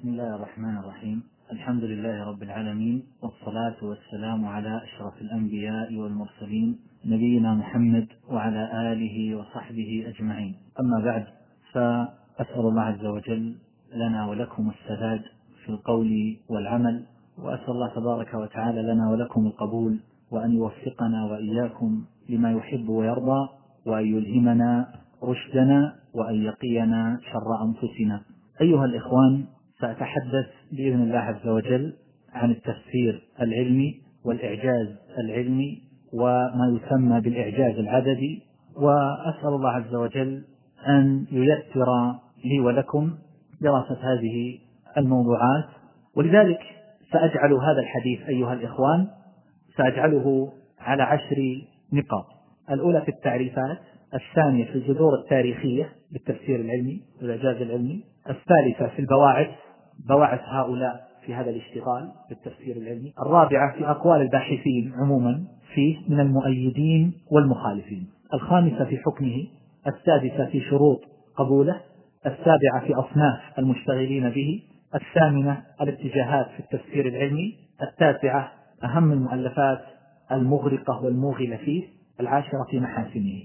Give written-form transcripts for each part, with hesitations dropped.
بسم الله الرحمن الرحيم. الحمد لله رب العالمين، والصلاة والسلام على أشرف الأنبياء والمرسلين نبينا محمد وعلى آله وصحبه أجمعين. أما بعد، فأسأل الله عز وجل لنا ولكم السداد في القول والعمل، وأسأل الله تبارك وتعالى لنا ولكم القبول، وأن يوفقنا وإياكم لما يحب ويرضى، وأن يلهمنا رشدنا، وأن يقينا شر أنفسنا. أيها الإخوان، سأتحدث بإذن الله عز وجل عن التفسير العلمي والإعجاز العلمي وما يسمى بالإعجاز العددي، وأسأل الله عز وجل أن ييسر لي ولكم دراسة هذه الموضوعات. ولذلك سأجعل هذا الحديث أيها الإخوان سأجعله على 10 نقاط: الأولى في التعريفات، الثانية في الجذور التاريخية للتفسير العلمي والإعجاز العلمي، الثالثة في البواعث، بواعث هؤلاء في هذا الاشتغال بالتفسير العلمي، الرابعة في أقوال الباحثين عموما فيه من المؤيدين والمخالفين، الخامسة في حكمه، السادسة في شروط قبوله، السابعة في أصناف المشتغلين به، الثامنة الاتجاهات في التفسير العلمي، التاسعة أهم المؤلفات المغرقة والموغلة فيه، العاشرة في محاسنه.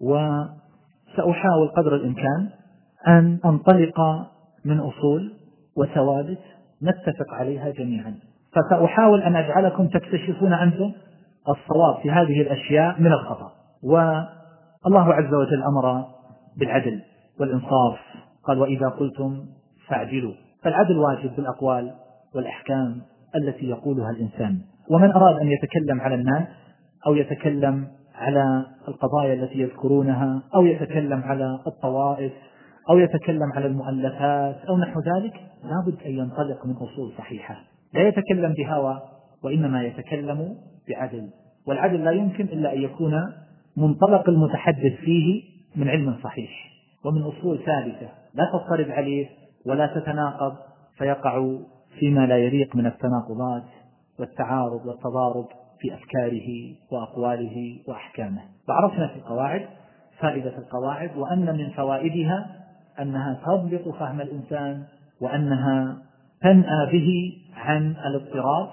وسأحاول قدر الإمكان أن أنطلق من أصول وثوابت نتفق عليها جميعا، فسأحاول أن أجعلكم تكتشفون أنتم الصواب في هذه الأشياء من الخطأ. والله عز وجل أمر بالعدل والإنصاف، قال: وإذا قلتم فاعدلوا. فالعدل واجب بالأقوال والأحكام التي يقولها الإنسان. ومن أراد أن يتكلم على الناس أو يتكلم على القضايا التي يذكرونها أو يتكلم على الطوائف أو يتكلم على المؤلفات أو نحو ذلك، لابد أن ينطلق من أصول صحيحة، لا يتكلم بهوى، وإنما يتكلم بعدل. والعدل لا يمكن إلا أن يكون منطلق المتحدث فيه من علم صحيح ومن أصول ثابتة لا تضطرب عليه ولا تتناقض فيقع فيما لا يليق من التناقضات والتعارض والتضارب في أفكاره وأقواله وأحكامه. وعرفنا في القواعد فائدة القواعد، وأن من فوائدها أنها تضبط فهم الإنسان، وأنها تنأى به عن الاضطراب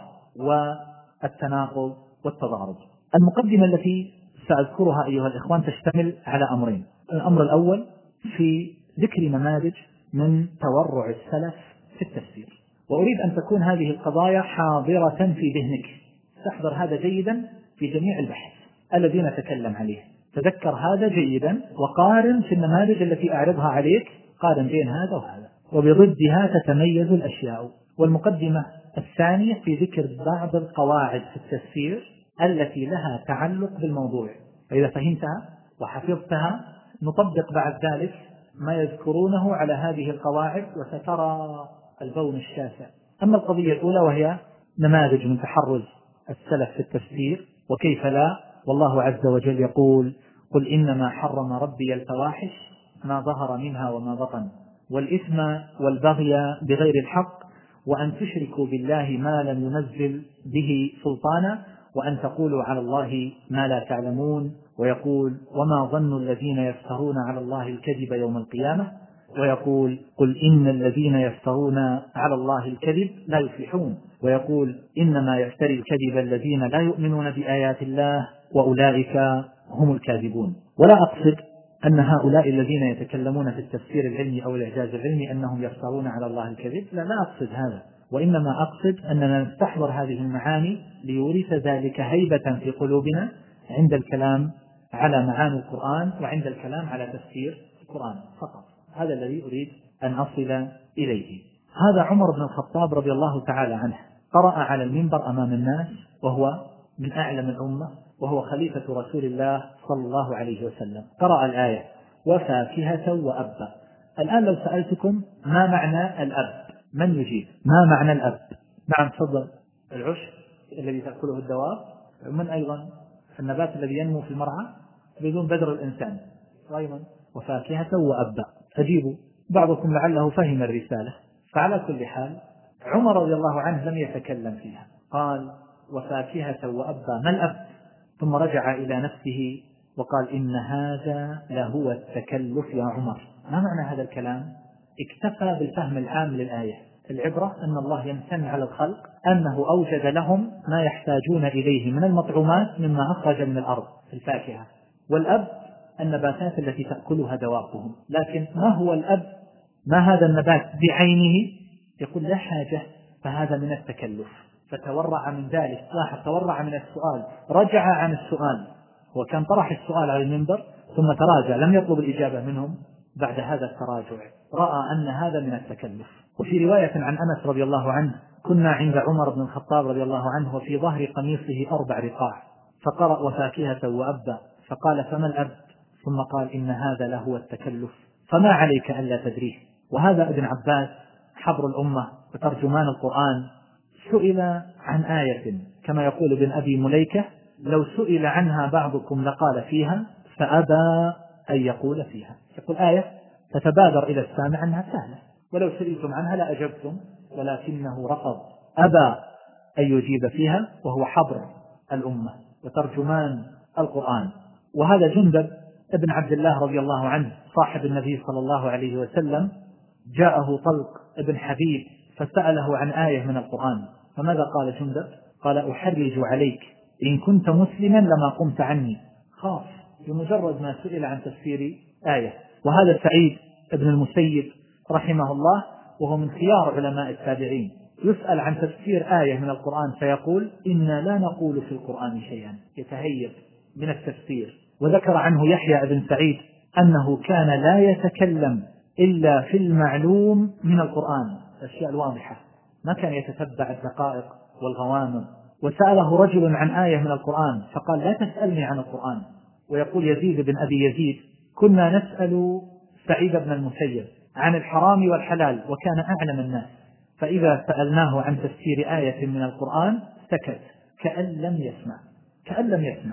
والتناقض والتضارب. المقدمة التي سأذكرها أيها الإخوان تشتمل على أمرين: الأمر الأول في ذكر نماذج من تورع السلف في التفسير، وأريد أن تكون هذه القضايا حاضرة في ذهنك، تحضر هذا جيدا في جميع البحث الذي نتكلم عليه، تذكر هذا جيدا وقارن في النماذج التي أعرضها عليك، قارن بين هذا وهذا، وبضدها تتميز الأشياء. والمقدمة الثانية في ذكر بعض القواعد في التفسير التي لها تعلق بالموضوع، فإذا فهمتها وحفظتها نطبق بعد ذلك ما يذكرونه على هذه القواعد وسترى البون الشاسع. أما القضية الأولى وهي نماذج من تحرز السلف في التفسير وكيف لا، والله عز وجل يقول: قل إنما حرم ربي الفواحش ما ظهر منها وما بطن والإثم والبغي بغير الحق وأن تشركوا بالله ما لم ينزل به سلطانا وأن تقولوا على الله ما لا تعلمون. ويقول: وما ظن الذين يفترون على الله الكذب يوم القيامة. ويقول: قل إن الذين يفترون على الله الكذب لا يفلحون. ويقول: إنما يفتري الكذب الذين لا يؤمنون بآيات الله وأولئك هم الكاذبون. ولا أقصد أن هؤلاء الذين يتكلمون في التفسير العلمي أو الإعجاز العلمي أنهم يفترون على الله الكذب، لا أقصد هذا، وإنما أقصد أننا نستحضر هذه المعاني ليورث ذلك هيبة في قلوبنا عند الكلام على معاني القرآن وعند الكلام على تفسير القرآن فقط. هذا الذي أريد أن أصل إليه. هذا عمر بن الخطاب رضي الله تعالى عنه قرأ على المنبر أمام الناس وهو من أعلم الأمة وهو خليفة رسول الله صلى الله عليه وسلم، قرأ الآية: وفاكهة وأبا. الآن لو سألتكم ما معنى الأب، من يجيب؟ ما معنى الأب؟ نعم تفضل. العشب الذي تأكله الدواب، ومن أيضا النبات الذي ينمو في المرعى بدون بذر الإنسان، أيضا وفاكهة وأبا. أجيبوا، بعضكم لعله فهم الرسالة. فعلى كل حال عمر رضي الله عنه لم يتكلم فيها، قال: وفاكهة وأبا، ما الأب؟ ثم رجع إلى نفسه وقال: إن هذا لهو التكلف يا عمر. ما معنى هذا الكلام؟ اكتفى بالفهم العام للآية، العبرة أن الله يمتن على الخلق أنه أوجد لهم ما يحتاجون إليه من المطعومات مما أخرج من الأرض في الفاكهة، والأب النباتات التي تأكلها دوابهم. لكن ما هو الأب؟ ما هذا النبات بعينه؟ يقول لا حاجة، فهذا من التكلف، فتورع من ذلك. لاحظ، تورع من السؤال، رجع عن السؤال، وكان طرح السؤال على المنبر ثم تراجع، لم يطلب الإجابة منهم. بعد هذا التراجع رأى أن هذا من التكلف. وفي رواية عن أنس رضي الله عنه: كنا عند عمر بن الخطاب رضي الله عنه وفي ظهر قميصه 4 رقاع، فقرأ وفاكهة وأبا، فقال: فما الأب؟ ثم قال: إن هذا لهو التكلف، فما عليك ألا تدريه. وهذا ابن عباس حبر الأمة وترجمان القرآن سئل عن آية كما يقول ابن أبي مليكة: لو سئل عنها بعضكم لقال فيها، فأبى أن يقول فيها. يقول آية تتبادر إلى السامع أنها سهلة، ولو سئلتم عنها لأجبتم، ولكنه رفض، أبى أن يجيب فيها، وهو حبر الأمة وترجمان القرآن. وهذا جندب ابن عبد الله رضي الله عنه صاحب النبي صلى الله عليه وسلم، جاءه طلق ابن حبيب فسأله عن آية من القرآن، فماذا قال جندب؟ قال: أحرج عليك، إن كنت مسلما لما قمت عني. خاف بمجرد ما سئل عن تفسير آية. وهذا سعيد ابن المسيب رحمه الله، وهو من خيار علماء التابعين، يسأل عن تفسير آية من القرآن فيقول: إنا لا نقول في القرآن شيئا، يتهيب من التفسير. وذكر عنه يحيى ابن سعيد أنه كان لا يتكلم إلا في المعلوم من القرآن، الأشياء الواضحة، ما كان يتتبع الدقائق والغوامض. وسأله رجل عن آية من القرآن فقال: لا تسألني عن القرآن. ويقول يزيد بن أبي يزيد: كنا نسأل سعيد بن المسيب عن الحرام والحلال وكان أعلم الناس، فإذا سألناه عن تفسير آية من القرآن سكت كأن لم يسمع.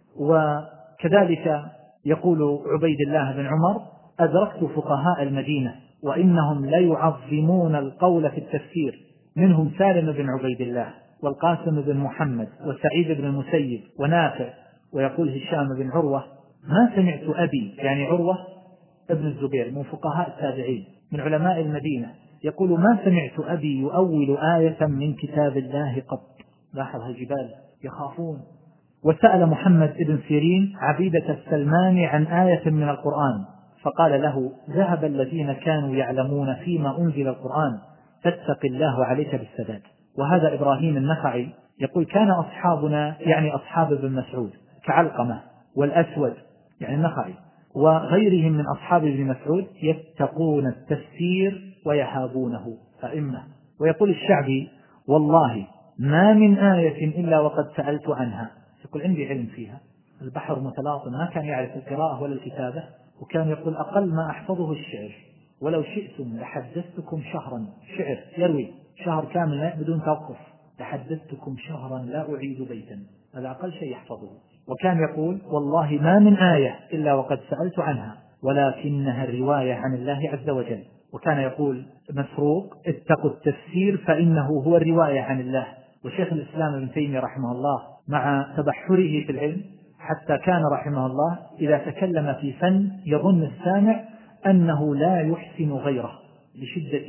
وكذلك يقول عبيد الله بن عمر: أدركت فقهاء المدينة وإنهم لا يعظمون القول في التفسير، منهم سالم بن عبيد الله والقاسم بن محمد وسعيد بن المسيب ونافع. ويقول هشام بن عروة: ما سمعت أبي، يعني عروة ابن الزبير من فقهاء التابعين من علماء المدينة، يقول: ما سمعت أبي يؤول آية من كتاب الله قط. لاحظ الجبال يخافون. وسأل محمد بن سيرين عبيدة السلمان عن آية من القرآن فقال له: ذهب الذين كانوا يعلمون فيما أنزل القرآن، فاتق الله عليك بالسداد. وهذا إبراهيم النخعي يقول: كان أصحابنا، يعني أصحاب ابن مسعود، كعلقمة والأسود يعني النخعي وغيرهم من أصحاب ابن مسعود، يتقون التفسير ويهابونه أئمة. ويقول الشعبي: والله ما من آية إلا وقد سألت عنها، يقول عندي علم فيها. البحر متلاطم، ما كان يعرف القراءة ولا الكتابة، وكان يقول: أقل ما أحفظه الشعر، ولو شئتم لحدثتكم شهرا. شعر يروي شهر كامل بدون توقف، لحدثتكم شهرا لا أعيد بيتا، هذا أقل شيء يحفظه. وكان يقول: والله ما من آية إلا وقد سألت عنها، ولكنها الرواية عن الله عز وجل. وكان يقول مسروق: اتقوا التفسير فإنه هو الرواية عن الله. وشيخ الإسلام ابن تيمية رحمه الله مع تبحره في العلم حتى كان رحمه الله إذا تكلم في فن يظن السامع أنه لا يحسن غيره لشدة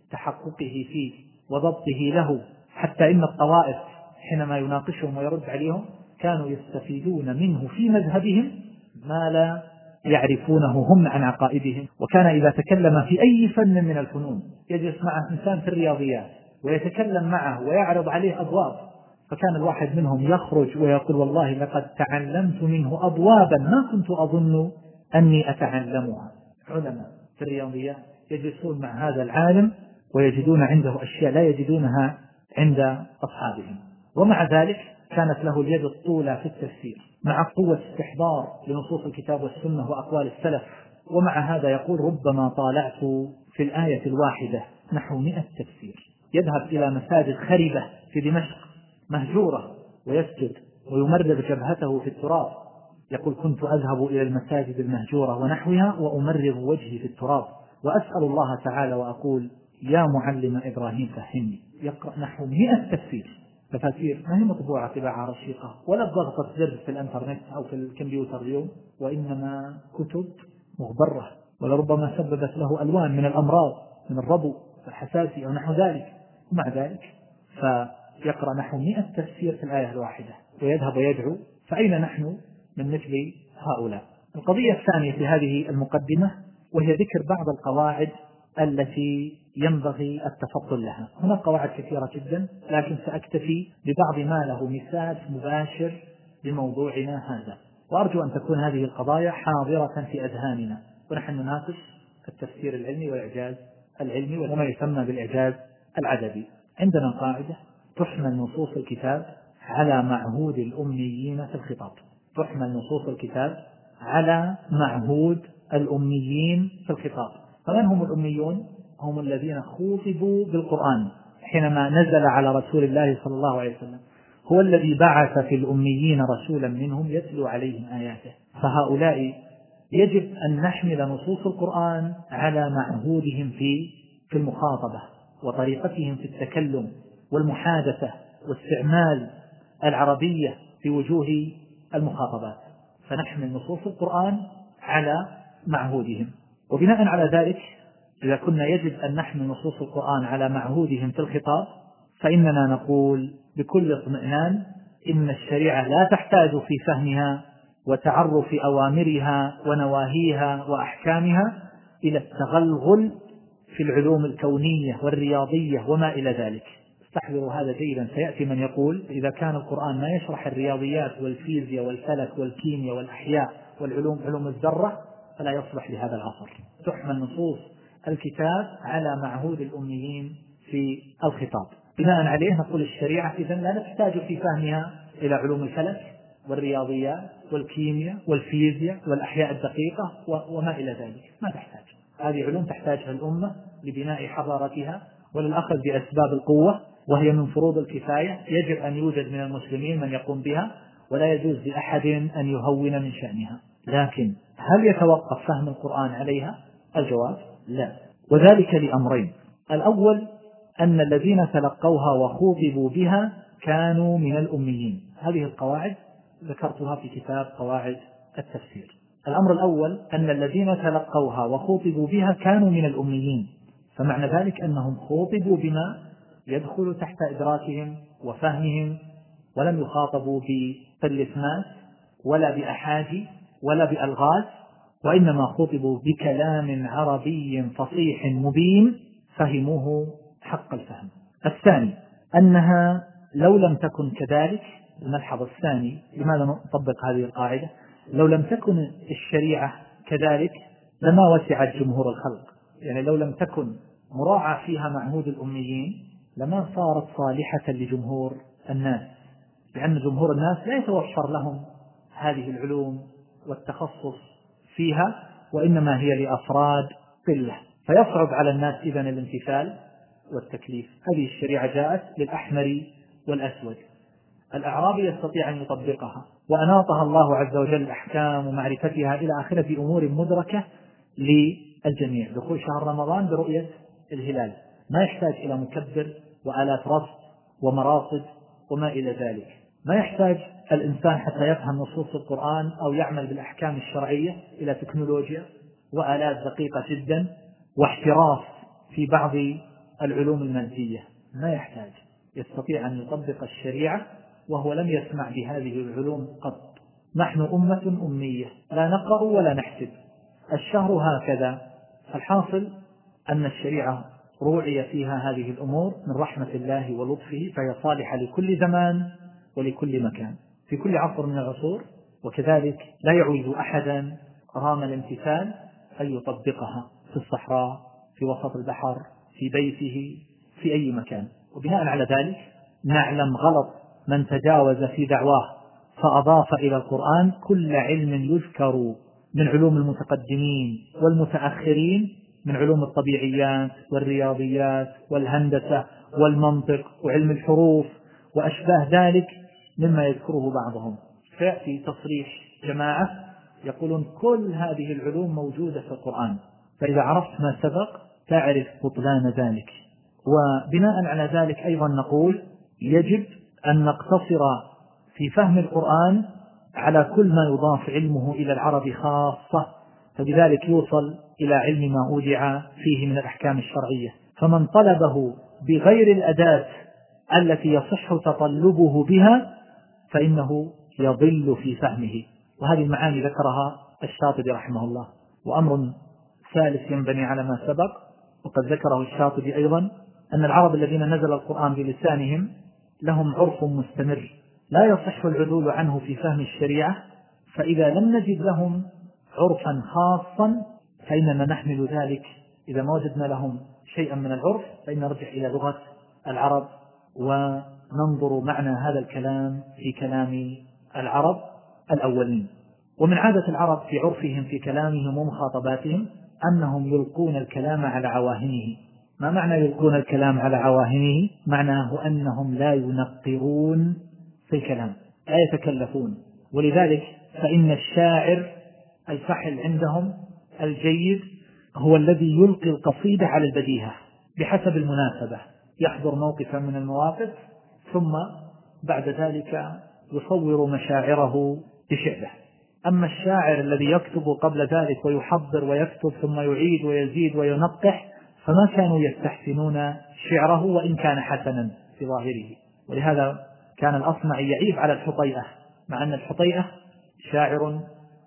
تحققه فيه وضبطه له، حتى إن الطوائف حينما يناقشهم ويرد عليهم كانوا يستفيدون منه في مذهبهم ما لا يعرفونه هم عن عقائدهم. وكان إذا تكلم في أي فن من الفنون يجلس معه إنسان في الرياضيات ويتكلم معه ويعرض عليه أبواب، فكان الواحد منهم يخرج ويقول: والله لقد تعلمت منه أبوابا ما كنت أظن أني أتعلمها. علماء في الرياضيات يجلسون مع هذا العالم ويجدون عنده أشياء لا يجدونها عند أصحابهم. ومع ذلك كانت له اليد الطولى في التفسير مع قوة استحضار لنصوص الكتاب والسنة وأقوال السلف. ومع هذا يقول: ربما طالعت في الآية الواحدة نحو 100 تفسير. يذهب إلى مساجد خربة في دمشق مهجورة ويسجد ويمرغ جبهته في التراب. يقول: كنت أذهب إلى المساجد المهجورة ونحوها وأمرغ وجهي في التراب وأسأل الله تعالى وأقول: يا معلم إبراهيم فهمني. يقرأ نحو 100 تفسير، تفاسير ما هي مطبوعة طباعة رشيقة ولا بضغطة زر في الانترنت أو في الكمبيوتر اليوم، وإنما كتب مغبرة ولربما سببت له ألوان من الأمراض من الربو والحساسي أو نحو ذلك، ومع ذلك فيقرأ نحو 100 تفسير في الآية الواحدة ويذهب ويدعو. فأين نحن من مثل هؤلاء؟ القضية الثانية في هذه المقدمة وهي ذكر بعض القواعد التي ينبغي التفضل لها. هناك قواعد كثيرة جدا، لكن سأكتفي ببعض ما له مساس مباشر بموضوعنا هذا، وأرجو أن تكون هذه القضايا حاضرة في أذهاننا ونحن نناقش التفسير العلمي والإعجاز العلمي وما يسمى بالإعجاز العددي. عندنا قاعدة: تحمل نصوص الكتاب على معهود الأميين في الخطاب. تحمل نصوص الكتاب على معهود الأميين في الخطاب. فمن هم الأميون؟ هم الذين خوطبوا بالقرآن حينما نزل على رسول الله صلى الله عليه وسلم، هو الذي بعث في الأميين رسولا منهم يتلو عليهم آياته. فهؤلاء يجب أن نحمل نصوص القرآن على معهودهم في المخاطبة وطريقتهم في التكلم والمحادثة واستعمال العربية في وجوه المخاطبات، فنحمل نصوص القرآن على معهودهم. وبناء على ذلك إذا كنا يجب أن نحمل نصوص القرآن على معهودهم في الخطاب، فإننا نقول بكل اطمئنان إن الشريعة لا تحتاج في فهمها وتعرف أوامرها ونواهيها وأحكامها إلى التغلغل في العلوم الكونية والرياضية وما إلى ذلك. استحضروا هذا جيدا، سيأتي من يقول إذا كان القرآن ما يشرح الرياضيات والفيزياء والفلك والكيمياء والأحياء والعلوم علوم الذرة فلا يصلح لهذا العصر. تحمل نصوص الكتاب على معهود الأميين في الخطاب. بناء عليه نقول الشريعة إذن لا تحتاج في فهمها إلى علوم الفلك والرياضيات والكيمياء والفيزياء والأحياء الدقيقة وما إلى ذلك، ما تحتاج. هذه علوم تحتاجها الأمة لبناء حضارتها وللأخذ بأسباب القوة، وهي من فروض الكفاية يجب أن يوجد من المسلمين من يقوم بها، ولا يجوز لأحد أن يهون من شأنها. لكن هل يتوقف فهم القرآن عليها؟ الجواب لا، وذلك لأمرين: الأول أن الذين تلقوها وخوضبوا بها كانوا من الأميين. هذه القواعد ذكرتها في كتاب قواعد التفسير. الأمر الأول أن الذين تلقوها وخوضبوا بها كانوا من الأميين، فمعنى ذلك أنهم خوضبوا بما يدخل تحت إدراكهم وفهمهم، ولم يخاطبوا بالإثماس ولا بأحاجي ولا بألغاز، وإنما خطبوا بكلام عربي فصيح مبين فهموه حق الفهم. الثاني أنها لو لم تكن كذلك، الملحظ الثاني لماذا نطبق هذه القاعدة، لو لم تكن الشريعة كذلك لما وسعت جمهور الخلق. يعني لو لم تكن مراعى فيها معهود الأميين لما صارت صالحة لجمهور الناس، لأن جمهور الناس لا يتوفر لهم هذه العلوم والتخصص فيها، وإنما هي لأفراد قلة، فيصعب على الناس إذن الامتثال والتكليف. هذه الشريعة جاءت للأحمر والأسود، الأعرابي يستطيع أن يطبقها، وأناطها الله عز وجل الأحكام ومعرفتها إلى آخرة أمور مدركة للجميع. دخول شهر رمضان برؤية الهلال ما يحتاج إلى مكبر وآلات رصد ومراصد وما إلى ذلك. ما يحتاج الإنسان حتى يفهم نصوص القرآن أو يعمل بالأحكام الشرعية إلى تكنولوجيا وآلات دقيقة جدا واحتراف في بعض العلوم المادية. ما يحتاج، يستطيع أن يطبق الشريعة وهو لم يسمع بهذه العلوم قط. نحن أمة أمية لا نقرأ ولا نحسب، الشهر هكذا. الحاصل أن الشريعة روعي فيها هذه الأمور من رحمة الله ولطفه، فهي صالحة لكل زمان ولكل مكان في كل عصر من العصور، وكذلك لا يعوز أحدا رام الامتثال أن يطبقها في الصحراء، في وسط البحر، في بيته، في أي مكان. وبناء على ذلك نعلم غلط من تجاوز في دعواه فأضاف إلى القرآن كل علم يذكر من علوم المتقدمين والمتأخرين، من علوم الطبيعيات والرياضيات والهندسة والمنطق وعلم الحروف وأشباه ذلك مما يذكره بعضهم. فيأتي تصريح جماعة يقولون كل هذه العلوم موجودة في القرآن، فإذا عرفت ما سبق تعرف بطلان ذلك. وبناء على ذلك أيضا نقول يجب أن نقتصر في فهم القرآن على كل ما يضاف علمه إلى العرب خاصة، فبذلك يوصل إلى علم ما أودع فيه من الأحكام الشرعية، فمن طلبه بغير الأداة التي يصح تطلبه بها فإنه يضل في فهمه. وهذه المعاني ذكرها الشاطبي رحمه الله. وأمر ثالث ينبني على ما سبق وقد ذكره الشاطبي أيضا، أن العرب الذين نزل القرآن بلسانهم لهم عرف مستمر لا يصح العدول عنه في فهم الشريعة، فإذا لم نجد لهم عرفا خاصا فإننا نحمل ذلك، إذا ما وجدنا لهم شيئا من العرف فإن نرجع إلى لغة العرب وننظر معنى هذا الكلام في كلام العرب الأولين. ومن عادة العرب في عرفهم في كلامهم ومخاطباتهم أنهم يلقون الكلام على عواهنه. ما معنى يلقون الكلام على عواهنه؟ معناه أنهم لا ينقرون في الكلام، لا يتكلفون. ولذلك فإن الشاعر الفحل عندهم الجيد هو الذي يلقي القصيدة على البديهة بحسب المناسبة، يحضر موقفا من المواقف ثم بعد ذلك يصور مشاعره بشعره. أما الشاعر الذي يكتب قبل ذلك ويحضر ويكتب ثم يعيد ويزيد وينقح فما كانوا يستحسنون شعره وإن كان حسنا في ظاهره. ولهذا كان الأصمعي يعيب على الحطيئة، مع أن الحطيئة شاعر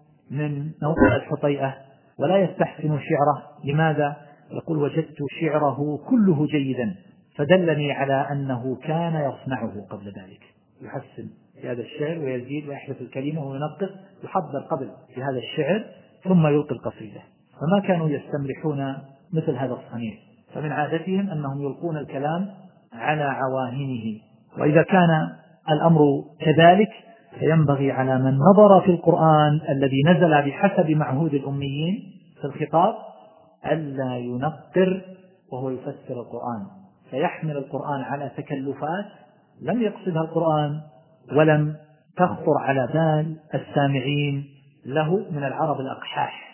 من نوع الحطيئة ولا يستحسن شعره. لماذا؟ يقول وجدت شعره كله جيدا فدلني على أنه كان يصنعه قبل ذلك، يحسن في هذا الشعر ويزيد ويحذف الكلمة وينقص، يحضر قبل في هذا الشعر ثم يلقي القصيدة. فما كانوا يستمرحون مثل هذا الصنيع، فمن عادتهم أنهم يلقون الكلام على عواهنه. وإذا كان الأمر كذلك فينبغي على من نظر في القرآن الذي نزل بحسب معهود الأميين في الخطاب ألا ينقر وهو يفسر القرآن، فيحمل القرآن على تكلفات لم يقصدها القرآن ولم تخطر على بال السامعين له من العرب الأقحاح.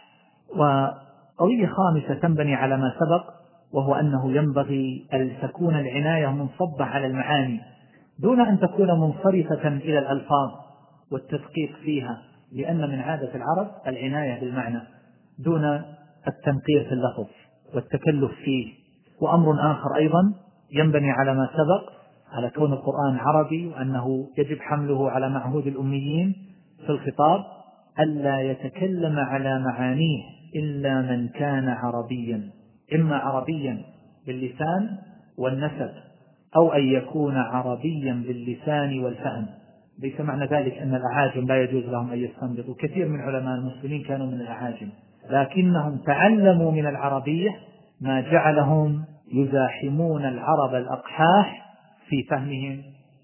وقضية خامسة تنبني على ما سبق، وهو أنه ينبغي أن تكون العناية منصبة على المعاني دون أن تكون منصرفة إلى الألفاظ والتدقيق فيها، لأن من عادة العرب العناية بالمعنى دون التنقير في اللفظ والتكلف فيه. وأمر آخر أيضا ينبني على ما سبق، على كون القرآن عربي وأنه يجب حمله على معهود الأميين في الخطاب، ألا يتكلم على معانيه إلا من كان عربيا، إما عربيا باللسان والنسب أو أن يكون عربيا باللسان والفهم. ليس معنى ذلك أن الأعاجم لا يجوز لهم أن يستنبطوا، كثير من علماء المسلمين كانوا من الأعاجم لكنهم تعلموا من العربية ما جعلهم يزاحمون العرب الأقحاح في فهمهم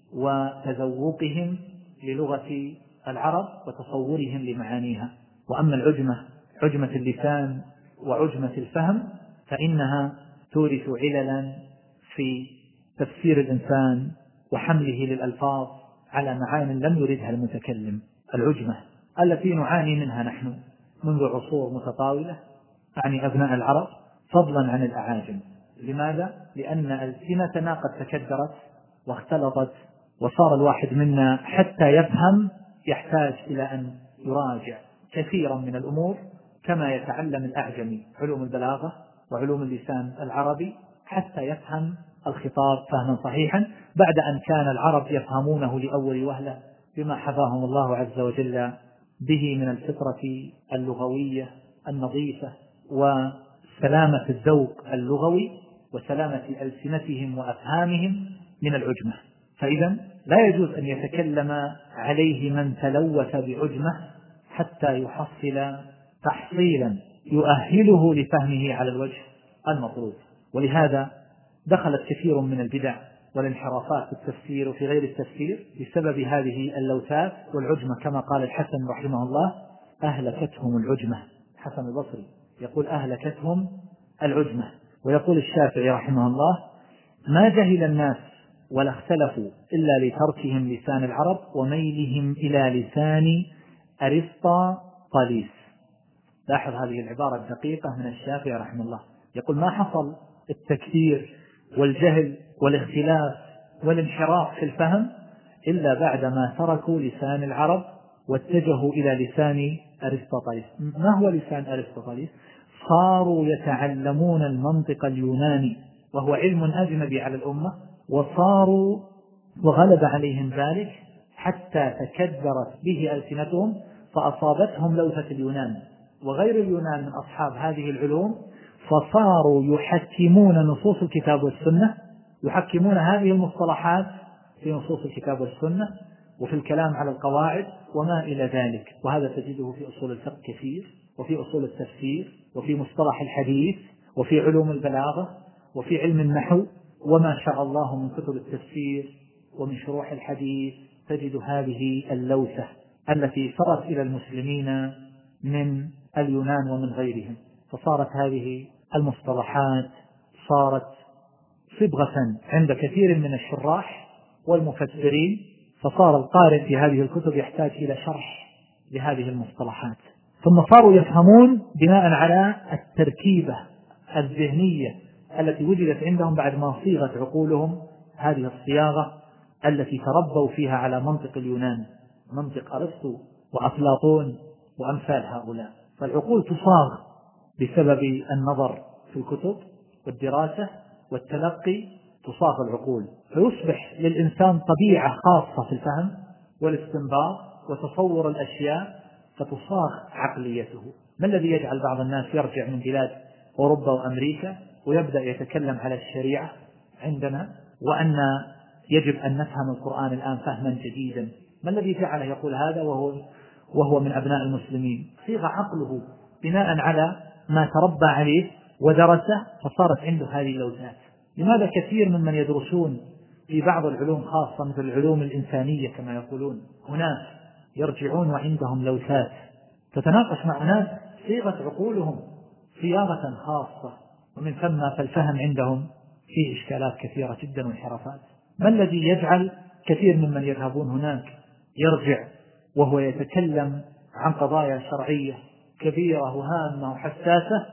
وتذوقهم للغة العرب وتصورهم لمعانيها. وأما العجمة، عجمة اللسان وعجمة الفهم، فإنها تورث عللا في تفسير الإنسان وحمله للألفاظ على معان لم يردها المتكلم. العجمة التي نعاني منها نحن منذ عصور متطاولة يعني أبناء العرب فضلا عن الأعاجم. لماذا؟ لأن ألسنتنا قد تكدرت واختلطت وصار الواحد منا حتى يفهم يحتاج إلى أن يراجع كثيرا من الأمور كما يتعلم الأعجمي علوم البلاغة وعلوم اللسان العربي حتى يفهم الخطاب فهما صحيحا، بعد أن كان العرب يفهمونه لأول وهلة بما حفاهم الله عز وجل به من الفطرة اللغوية النظيفة وسلامة الذوق اللغوي وسلامة ألسنتهم وأفهامهم من العجمة. فإذا لا يجوز أن يتكلم عليه من تلوث بعجمة حتى يحصل تحصيلا يؤهله لفهمه على الوجه المطلوب. ولهذا دخلت كثير من البدع والانحرافات في التفسير وفي غير التفسير بسبب هذه اللوثات والعجمة، كما قال الحسن رحمه الله أهلكتهم العجمة. حسن البصري يقول أهلكتهم العجمة. ويقول الشافعي رحمه الله ما جهل الناس ولا اختلفوا إلا لتركهم لسان العرب وميلهم إلى لسان أرسطاطاليس. لاحظ هذه العبارة الدقيقة من الشافعي رحمه الله، يقول ما حصل التكثير والجهل والاختلاف والانحراف في الفهم إلا بعدما تركوا لسان العرب واتجهوا إلى لسان أرسطاطاليس. ما هو لسان أرسطاطاليس؟ صاروا يتعلمون المنطق اليوناني وهو علم أجنبي على الأمة، وصاروا وغلب عليهم ذلك حتى تكدرت به ألسنتهم فأصابتهم لوثة اليونان وغير اليونان من أصحاب هذه العلوم، فصاروا يحكمون نصوص الكتاب والسنة، يحكمون هذه المصطلحات في نصوص الكتاب والسنة وفي الكلام على القواعد وما إلى ذلك. وهذا تجده في أصول الفقه كثير، وفي أصول التفسير، وفي مصطلح الحديث، وفي علوم البلاغة، وفي علم النحو، وما شاء الله من كتب التفسير ومن شروح الحديث تجد هذه اللوثة التي صارت إلى المسلمين من اليونان ومن غيرهم. فصارت هذه المصطلحات صارت صبغة عند كثير من الشراح والمفسرين، فصار القارئ في هذه الكتب يحتاج إلى شرح لهذه المصطلحات. ثم صاروا يفهمون بناء على التركيبة الذهنية التي وجدت عندهم بعد ما صيغت عقولهم هذه الصياغة التي تربوا فيها على منطق اليونان، منطق أرسطو وأفلاطون وأمثال هؤلاء. فالعقول تصاغ بسبب النظر في الكتب والدراسة والتلقي، تصاغ العقول، فيصبح للإنسان طبيعة خاصة في الفهم والاستنباط وتصور الأشياء، فتصاغ عقليته. ما الذي يجعل بعض الناس يرجع من بلاد أوروبا وأمريكا ويبدأ يتكلم على الشريعة عندنا وأن يجب أن نفهم القرآن الآن فهما جديدا؟ ما الذي جعله يقول هذا وهو من أبناء المسلمين؟ صيغ عقله بناء على ما تربى عليه ودرسه، فصارت عنده هذه اللوثات. لماذا كثير ممن يدرسون في بعض العلوم خاصة مثل العلوم الإنسانية كما يقولون، هناك يرجعون وعندهم لوثات تتناقش مع ناس صيغة عقولهم صياغة خاصة، ومن ثم فالفهم عندهم فيه إشكالات كثيرة جدا وانحرافات. ما الذي يجعل كثير ممن يذهبون هناك يرجع وهو يتكلم عن قضايا شرعية كبيرة وهامة وحساسة،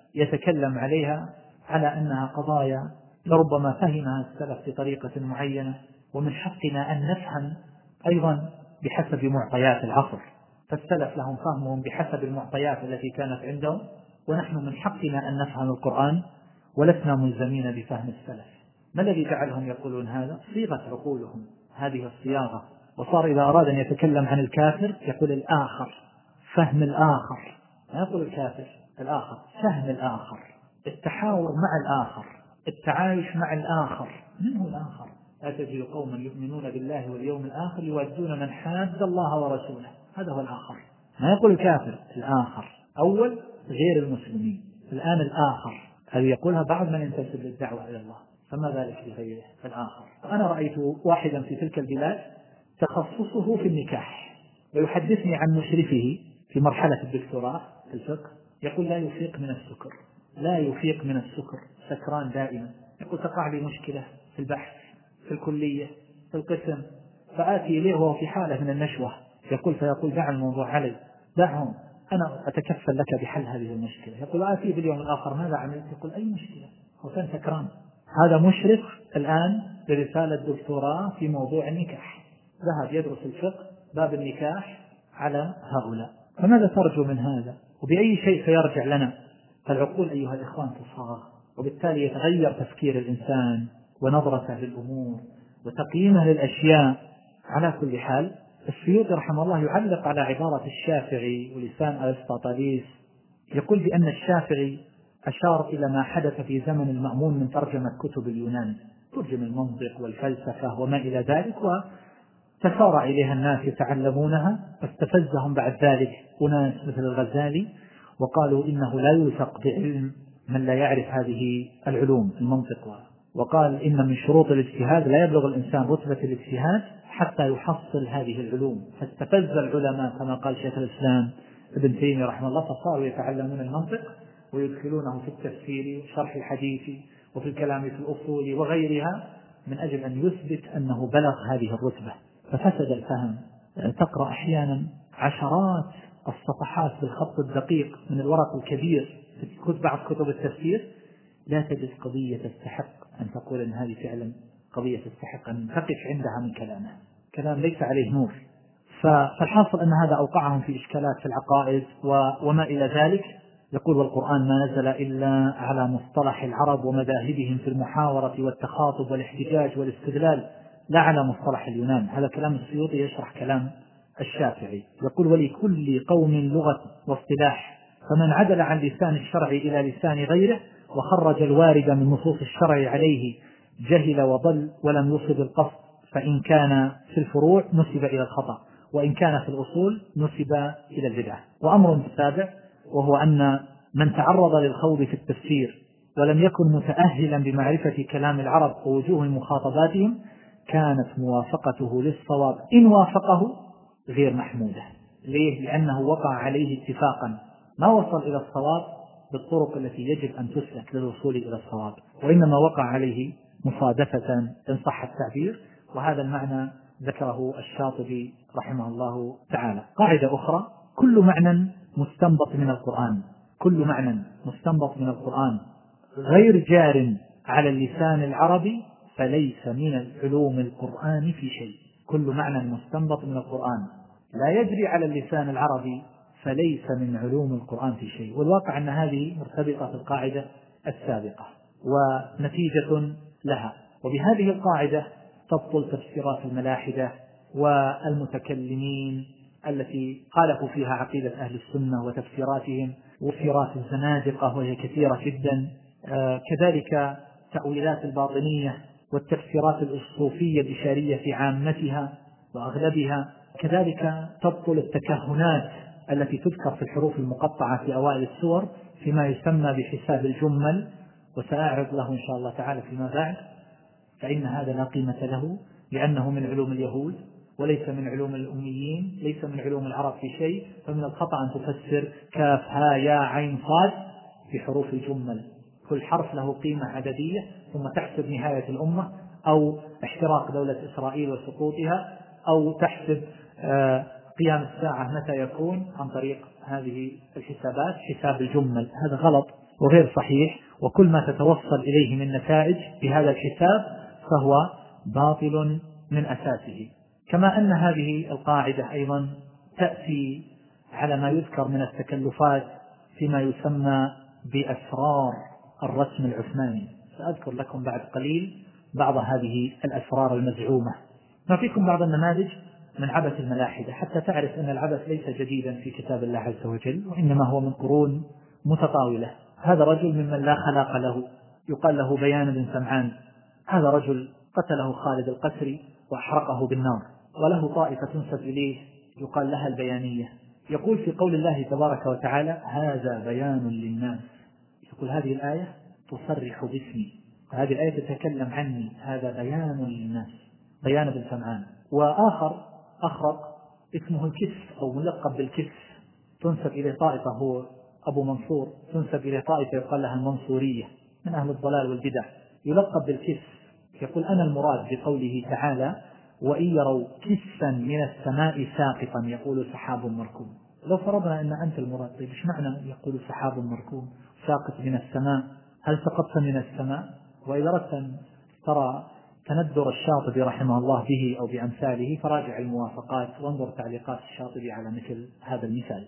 يتكلم عليها على أنها قضايا لربما فهمها السلف بطريقة معينة، ومن حقنا أن نفهم أيضا بحسب معطيات العصر، فالسلف لهم فهمهم بحسب المعطيات التي كانت عندهم، ونحن من حقنا أن نفهم القرآن ولسنا ملزمين بفهم السلف. ما الذي جعلهم يقولون هذا؟ صيغة عقولهم هذه الصياغة. وصار إذا أراد أن يتكلم عن الكافر يقول الآخر، فهم الآخر، ما يقول الكافر، الآخر، فهم الآخر، التحاور مع الآخر، التعايش مع الآخر. من هو الآخر؟ لا تجد قوما يؤمنون بالله واليوم الآخر يودون من حاد الله ورسوله، هذا هو الآخر. ما يقول الكافر، الآخر أول غير المسلمين، الآن الآخر هذه يقولها بعض من ينتسب للدعوة إلى الله، فما ذلك بغيره الآخر. أنا رأيت واحدا في تلك البلاد تخصصه في النكاح، ويحدثني عن مشرفه في مرحلة الدكتوراه في الفقه، يقول لا يفيق من السكر، لا يفيق من السكر، سكران دائما. يقول تقع لي مشكلة في البحث في الكلية في القسم، فآتي إليه وهو في حالة من النشوة، فيقول دع الموضوع علي، دعهم أنا أتكفل لك بحل هذه المشكلة. يقول آتي باليوم الآخر ماذا عملت؟ يقول أي مشكلة، هو كان سكران. هذا مشرف الآن برسالة دكتوراه في موضوع النكاح، ذهب يدرس الفقه باب النكاح على هؤلاء. فماذا ترجو من هذا؟ وبأي شيء سيرجع لنا؟ فالعقول أيها الإخوان تصاغ، وبالتالي يتغير تفكير الإنسان ونظرته للأمور وتقييمه للأشياء. على كل حال السيوطي رحمه الله يعلق على عبارة الشافعي ولسان أرسطاطاليس، يقول بأن الشافعي أشار إلى ما حدث في زمن المأمون من ترجمة كتب اليونان، ترجم المنطق والفلسفة وما إلى ذلك، وتسارع إليها الناس يتعلمونها، فاستفزهم بعد ذلك أناس مثل الغزالي وقالوا إنه لا يوثق بعلم من لا يعرف هذه العلوم المنطق، وقال إن من شروط الاجتهاد لا يبلغ الإنسان رتبة الاجتهاد حتى يحصل هذه العلوم. فاستفز العلماء كما قال شيخ الإسلام ابن تيمية رحمه الله، فصاروا يتعلمون المنطق ويدخلونه في التفسير وشرح الحديث وفي الكلام في الأصول وغيرها من أجل أن يثبت أنه بلغ هذه الرتبة، ففسد الفهم. تقرأ أحيانا عشرات الصفحات بالخط الدقيق من الورق الكبير في بعض كتب التفسير، لا تجد قضية تستحق أن تقول أن هذه فعلا قضية تستحق أن تقف عندها من كلامه، كلام ليس عليه نور. فالحاصل أن هذا أوقعهم في إشكالات في العقائد وما إلى ذلك، يقول والقرآن ما نزل إلا على مصطلح العرب ومذاهبهم في المحاورة والتخاطب والاحتجاج والاستدلال لا على مصطلح اليونان. هذا كلام السيوطي يشرح كلام الشافعي. يقول ولكل قوم لغة واصطلاح، فمن عدل عن لسان الشرع إلى لسان غيره وخرج الوارد من نصوص الشرع عليه جهل وضل ولم يصب القصد، فإن كان في الفروع نسب إلى الخطأ، وإن كان في الأصول نسب إلى البدعة. وأمر سابع، وهو أن من تعرض للخوض في التفسير ولم يكن متأهلا بمعرفة كلام العرب ووجوه مخاطباتهم كانت موافقته للصواب إن وافقه غير محمودة. ليه؟ لأنه وقع عليه اتفاقا، ما وصل إلى الصواب بالطرق التي يجب أن تسلك للوصول إلى الصواب، وإنما وقع عليه مصادفة إن صح التعبير. وهذا المعنى ذكره الشاطبي رحمه الله تعالى. قاعدة أخرى: كل معنى مستنبط من القرآن، كل معنى مستنبط من القرآن غير جار على اللسان العربي فليس من العلوم القرآن في شيء. كل معنى مستنبط من القرآن لا يجري على اللسان العربي فليس من علوم القرآن في شيء. والواقع أن هذه مرتبطة في القاعدة السابقة ونتيجة لها. وبهذه القاعدة تبطل تفسيرات الملاحدة والمتكلمين التي خالفوا فيها عقيدة أهل السنة وتفسيراتهم، وتفسيرات الزنادقة وهي كثيرة جدا، كذلك تأويلات الباطنية والتفسيرات الصوفية الإشارية في عامتها وأغلبها. كذلك تبطل التكهنات التي تذكر في الحروف المقطعة في أوائل السور فيما يسمى بحساب الجمل، وسأعرض له إن شاء الله تعالى فيما بعد. فإن هذا لا قيمة له، لأنه من علوم اليهود وليس من علوم الأميين، ليس من علوم العرب في شيء. فمن الخطأ أن تفسر كاف ها يا عين صاد في حروف الجمل، كل حرف له قيمة عددية، ثم تحسب نهاية الأمة أو احتراق دولة إسرائيل وسقوطها، أو تحسب قيام الساعة متى يكون عن طريق هذه الحسابات، حساب الجمل. هذا غلط وغير صحيح، وكل ما تتوصل إليه من نتائج بهذا الحساب فهو باطل من أساسه. كما أن هذه القاعدة أيضا تأتي على ما يذكر من التكلفات فيما يسمى بأسرار الرسم العثماني. سأذكر لكم بعد قليل بعض هذه الأسرار المزعومة. ما فيكم بعض النماذج من عبث الملاحدة حتى تعرف أن العبث ليس جديدا في كتاب الله عز وجل، وإنما هو من قرون متطاولة. هذا رجل ممن لا خلاق له، يقال له بيان بن سمعان. هذا رجل قتله خالد القسري وأحرقه بالنار، وله طائفة تنسب إليه يقال لها البيانية. يقول في قول الله تبارك وتعالى هذا بيان للناس، يقول هذه الآية تصرح باسمي، هذه الآية تتكلم عني، هذا بيان للناس، بيان بن سمعان. وآخر أخرق اسمه الكسف أو ملقب بالكسف، تنسب إلى طائفة، هو أبو منصور، تنسب إلى طائفة يقال لها المنصورية من أهل الضلال والبدع، يلقب بالكسف. يقول أنا المراد بقوله تعالى وإن يروا كسفا من السماء ساقطا يقول سحاب مركوم. لو فرضنا أن أنت المراد، طيب إيش معنى يقول سحاب مركوم ساقط من السماء؟ هل سقطت من السماء؟ وإذا أردت أن ترى تندر الشاطبي رحمه الله به أو بأمثاله فراجع الموافقات وانظر تعليقات الشاطبي على مثل هذا المثال.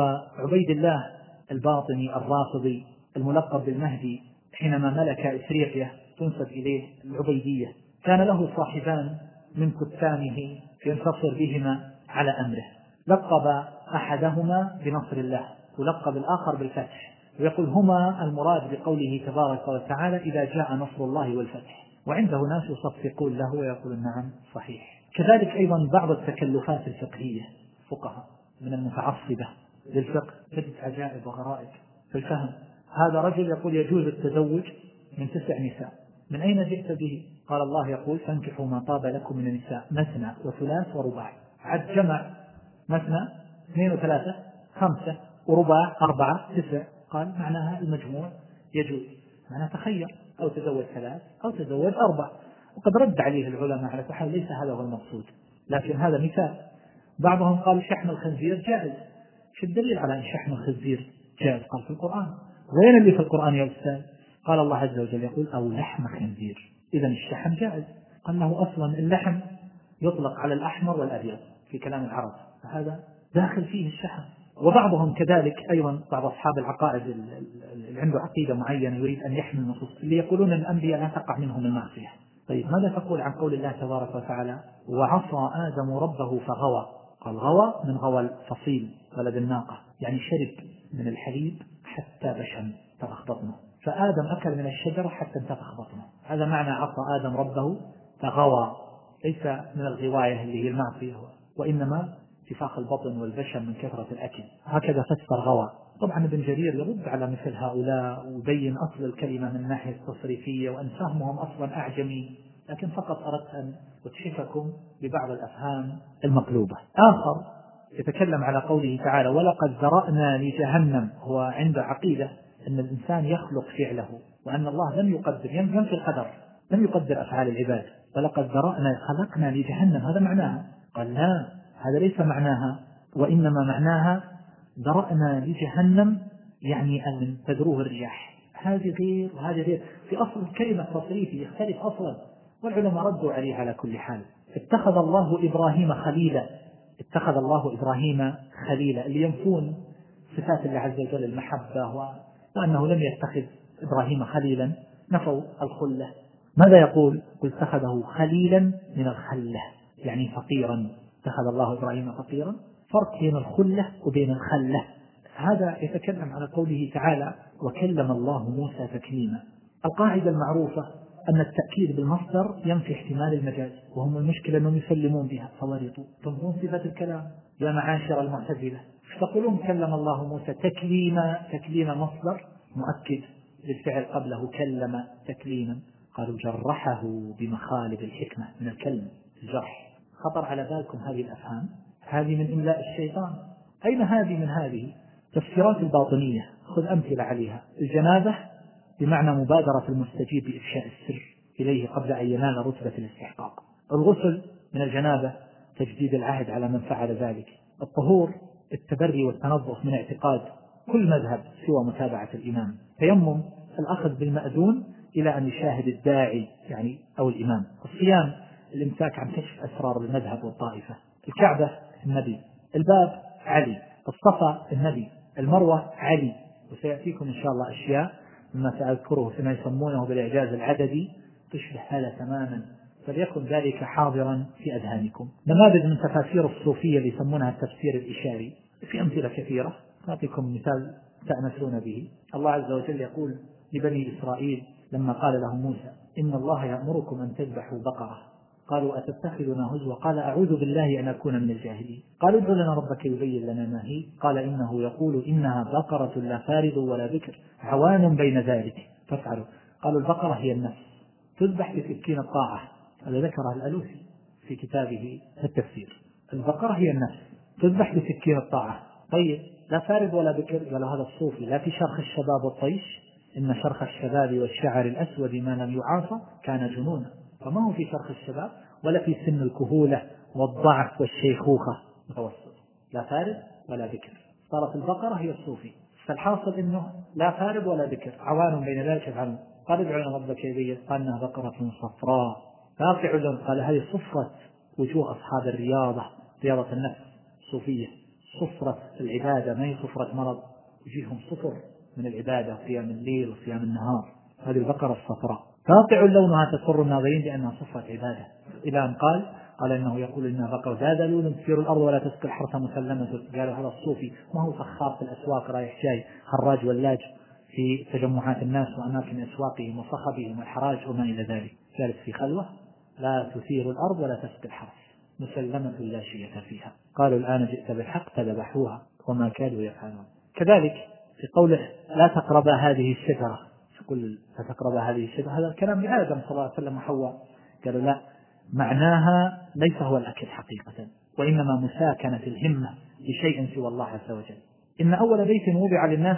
وعبيد الله الباطني الرافضي الملقب بالمهدي حينما ملك إفريقيا تنسب إليه العبيدية، كان له صاحبان من كتانه ينتصر بهما على أمره، لقب أحدهما بنصر الله ولقب الآخر بالفتح، ويقول هما المراد بقوله تبارك وتعالى إذا جاء نصر الله والفتح، وعنده ناس يصفقون له ويقولون نعم صحيح. كذلك أيضا بعض التكلفات الفقهية، فقهاء من المتعصبة للفقه تجد عجائب وغرائب في الفهم. هذا رجل يقول يجوز التزوج من 9 نساء، من أين جئت به؟ قال الله يقول فانكحوا ما طاب لكم من النساء مثنى وثلاث ورباع. عد جمع مثنى 2 و3 5 ورباع 4 9، قال معناها المجموع يجوز، معناها تخير أو تزوج 3 أو تزوج 4. وقد رد عليه العلماء على كل ليس هذا هو المقصود، لكن هذا مثال. بعضهم قال شحم الخنزير جائز. شو الدليل على أن شحم الخنزير جائز؟ قال في القرآن. وين اللي في القرآن يا أستاذ؟ قال الله عز وجل يقول أو لحم خنزير، إذا الشحم جائز. قال له أصلا اللحم يطلق على الأحمر والأبيض في كلام العرب، فهذا داخل فيه الشحم. وبعضهم كذلك أيضا بعض أصحاب العقائد اللي عنده عقيدة معينة يريد أن يحمل النصوص اللي يقولون أن الأنبياء لا تقع منهم المعصية. طيب ماذا تقول عن قول الله تبارك وتعالى وعصى آدم ربه فغوى؟ قال غوى من غوى الفصيل ولد الناقة، يعني شرب من الحليب حتى بشم انتفخ بطنه، فآدم أكل من الشجرة حتى انتفخ بطنه. هذا معنى عصى آدم ربه فغوى، ليس من الغواية اللي هي المعصية، وإنما انتفاخ البطن والبشم من كثرة الأكل. هكذا فسر غوى. طبعا ابن جرير يرد على مثل هؤلاء ويبين أصل الكلمة من الناحية التصريفية وأن فهمهم أصلا أعجمي، لكن فقط أردت أن أتشفكم ببعض الأفهام المقلوبة. آخر يتكلم على قوله تعالى ولقد ذرأنا لجهنم، هو عنده عقيدة أن الإنسان يخلق فعله وأن الله لم يقدر، ينفي القدر، لم يقدر أفعال العباد. ولقد ذرأنا خلقنا لجهنم، هذا معناها. قال لا، هذا ليس معناها، وإنما معناها ذرأنا لجهنم يعني أن تدروه الرياح. هذه غير وهذه غير، في أصل الكلمة التصريفي يختلف أصلا، والعلماء ردوا عليه على كل حال. اتخذ الله إبراهيم خليلا، اتخذ الله إبراهيم خليلا، اللي ينفون صفات الله عز وجل المحبة وأنه لم يتخذ إبراهيم خليلا، نفوا الخلة. ماذا يقول؟ قل اتخذه خليلا من الخلة، يعني فقيرا، اتخذ الله إبراهيم فقيرا، فرق بين الخلة وبين الخلة. هذا يتكلم على قوله تعالى وكلم الله موسى تكليما. القاعدة المعروفة أن التأكيد بالمصدر ينفي احتمال المجاز، وهم المشكلة أنهم يسلمون بها فورطوا تنظرون صفة الكلام يا معاشر المعتزلة. تقولون كلم الله موسى تكليما، تكليم مصدر مؤكد للفعل قبله كلم تكليما. قالوا جرحه بمخالب الحكمة من الكلم الجرح. خطر على بالكم هذه الأفهام؟ هذه من إملاء الشيطان. أين هذه من هذه؟ تفسيرات الباطنية، خذ أمثلة عليها. الجنابة بمعنى مبادرة المستجيب بإفشاء السر إليه قبل أن ينال رتبة الاستحقاق. الغسل من الجنابة تجديد العهد على من فعل ذلك. الطهور التبري والتنظف من اعتقاد كل مذهب سوى متابعة الإمام. تيمم الأخذ بالمأذون إلى أن يشاهد الداعي يعني أو الإمام. الصيام الامساك عن كشف أسرار المذهب والطائفة. الكعبة النبي، الباب علي، الصفا النبي، المروة علي. وسيأتيكم إن شاء الله أشياء مما سأذكره فيما يسمونه بالإعجاز العددي تشبه هذا تماما، فليكن ذلك حاضرا في أذهانكم. نماذج من تفاسير الصوفية اللي يسمونها التفسير الإشاري، في أمثلة كثيرة، أعطيكم مثال تأنسون به. الله عز وجل يقول لبني إسرائيل لما قال لهم موسى إن الله يأمركم أن تذبحوا بقرة، قالوا أتتخذنا هزوا، قال أعوذ بالله أن أكون من الجاهلين. قالوا ادع لنا ربك يبين لنا ما هي، قال إنه يقول إنها بقرة لا فارض ولا بكر عوان بين ذلك فافعلوا. قالوا البقرة هي النفس تذبح بسكين الطاعة، هذا ذكره الألوسي في كتابه التفسير. البقرة هي النفس تذبح بسكين الطاعة. طيب لا فارض ولا بكر، قال هذا الصوفي لا في شرخ الشباب والطيش، إن شرخ الشباب والشعر الأسود ما لم يعاصى كان جنونا. فما هو في شرخ الشباب ولا في سن الكهولة والضعف والشيخوخة، متوسط، لا فارض ولا بكر. صارت البقرة هي الصوفي. فالحاصل إنه لا فارض ولا بكر عوان بين ذلك يفعلون. قال ادعوا لنا ربك يبين، قال إنها بقرة صفراء فاقع لون، قال هذه صفرة وجوه أصحاب الرياضة، رياضة النفس صوفية، صفرة العبادة ما هي صفرة مرض، وجيههم صفر من العبادة وصيام الليل وصيام النهار. هذه البقرة الصفراء فاقع لونها تسر الناظرين لأنها صفرة عبادة. إلى أن قال إنه يقول إنها بقرة ذلول تثير الأرض ولا تسقي الحرث مسلمة. قالوا هذا الصوفي ما هو سخار في الأسواق رايح جاي خراج ولاج في تجمعات الناس وأماكن أسواقهم وصخبهم والحراج وما إلى ذلك، جالس في خلوة لا تثير الأرض ولا تسقي الحرث مسلمة لا شيء فيها. قالوا الآن جئت بالحق فذبحوها وما كادوا يفعلون. كذلك في قوله لا تقربا هذه الشجرة، يقول لا تقربا هذه الشجرة، هذا الكلام لآدم صلى الله عليه وسلم وحواء. قالوا لا، معناها ليس هو الأكل حقيقة، وإنما مساكنة الهمة لشيء سوى الله عز وجل. إن أول بيت وضع للناس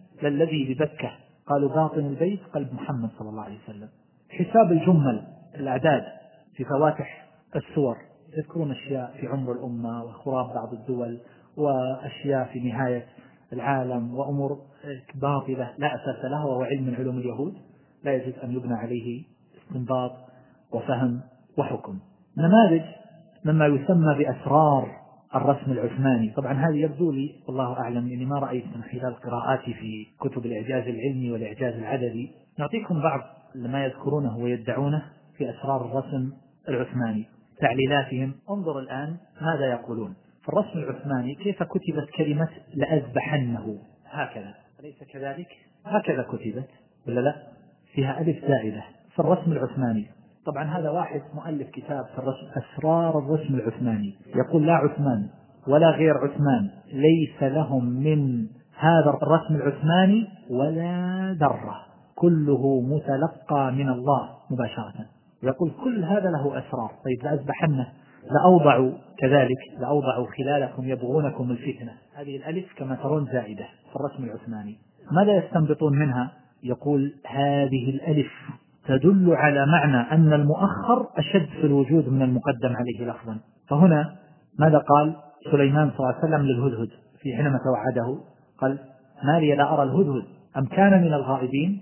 للذي ببكة، قالوا باطن البيت قلب محمد صلى الله عليه وسلم. حساب الجمل الأعداد في فواتح السور، يذكرون أشياء في عمر الأمة وخراب بعض الدول وأشياء في نهاية العالم وأمور باطلة لا أساس لها، وهو علم من علوم اليهود لا يجوز أن يبنى عليه استنباط وفهم وحكم. نماذج مما يسمى بأسرار الرسم العثماني. طبعا هذه يبدو لي والله أعلم يعني ما رأيت من خلال قراءاتي في كتب الإعجاز العلمي والإعجاز العددي. نعطيكم بعض ما يذكرونه ويدعونه في أسرار الرسم العثماني، تعليلاتهم. انظر الآن ماذا يقولون في الرسم العثماني، كيف كتبت كلمة لأذبحنه هكذا، أليس كذلك؟ هكذا كتبت ولا لا؟ فيها ألف زائدة في الرسم العثماني. طبعا هذا واحد مؤلف كتاب في الرسم أسرار الرسم العثماني، يقول لا عثمان ولا غير عثمان ليس لهم من هذا الرسم العثماني ولا ذرة، كله متلقى من الله مباشرة. يقول كل هذا له أسرار. طيب لأذبحنه، لأوضعوا كذلك، لأوضعوا خلالكم يبغونكم الفتنة، هذه الألف كما ترون زائدة في الرسم العثماني. ماذا يستنبطون منها؟ يقول هذه الألف تدل على معنى أن المؤخر أشد في الوجود من المقدم عليه لفظا. فهنا ماذا قال سليمان صلى الله عليه وسلم للهدهد في حينما توعده؟ قال ما لي لا أرى الهدهد أم كان من الغائبين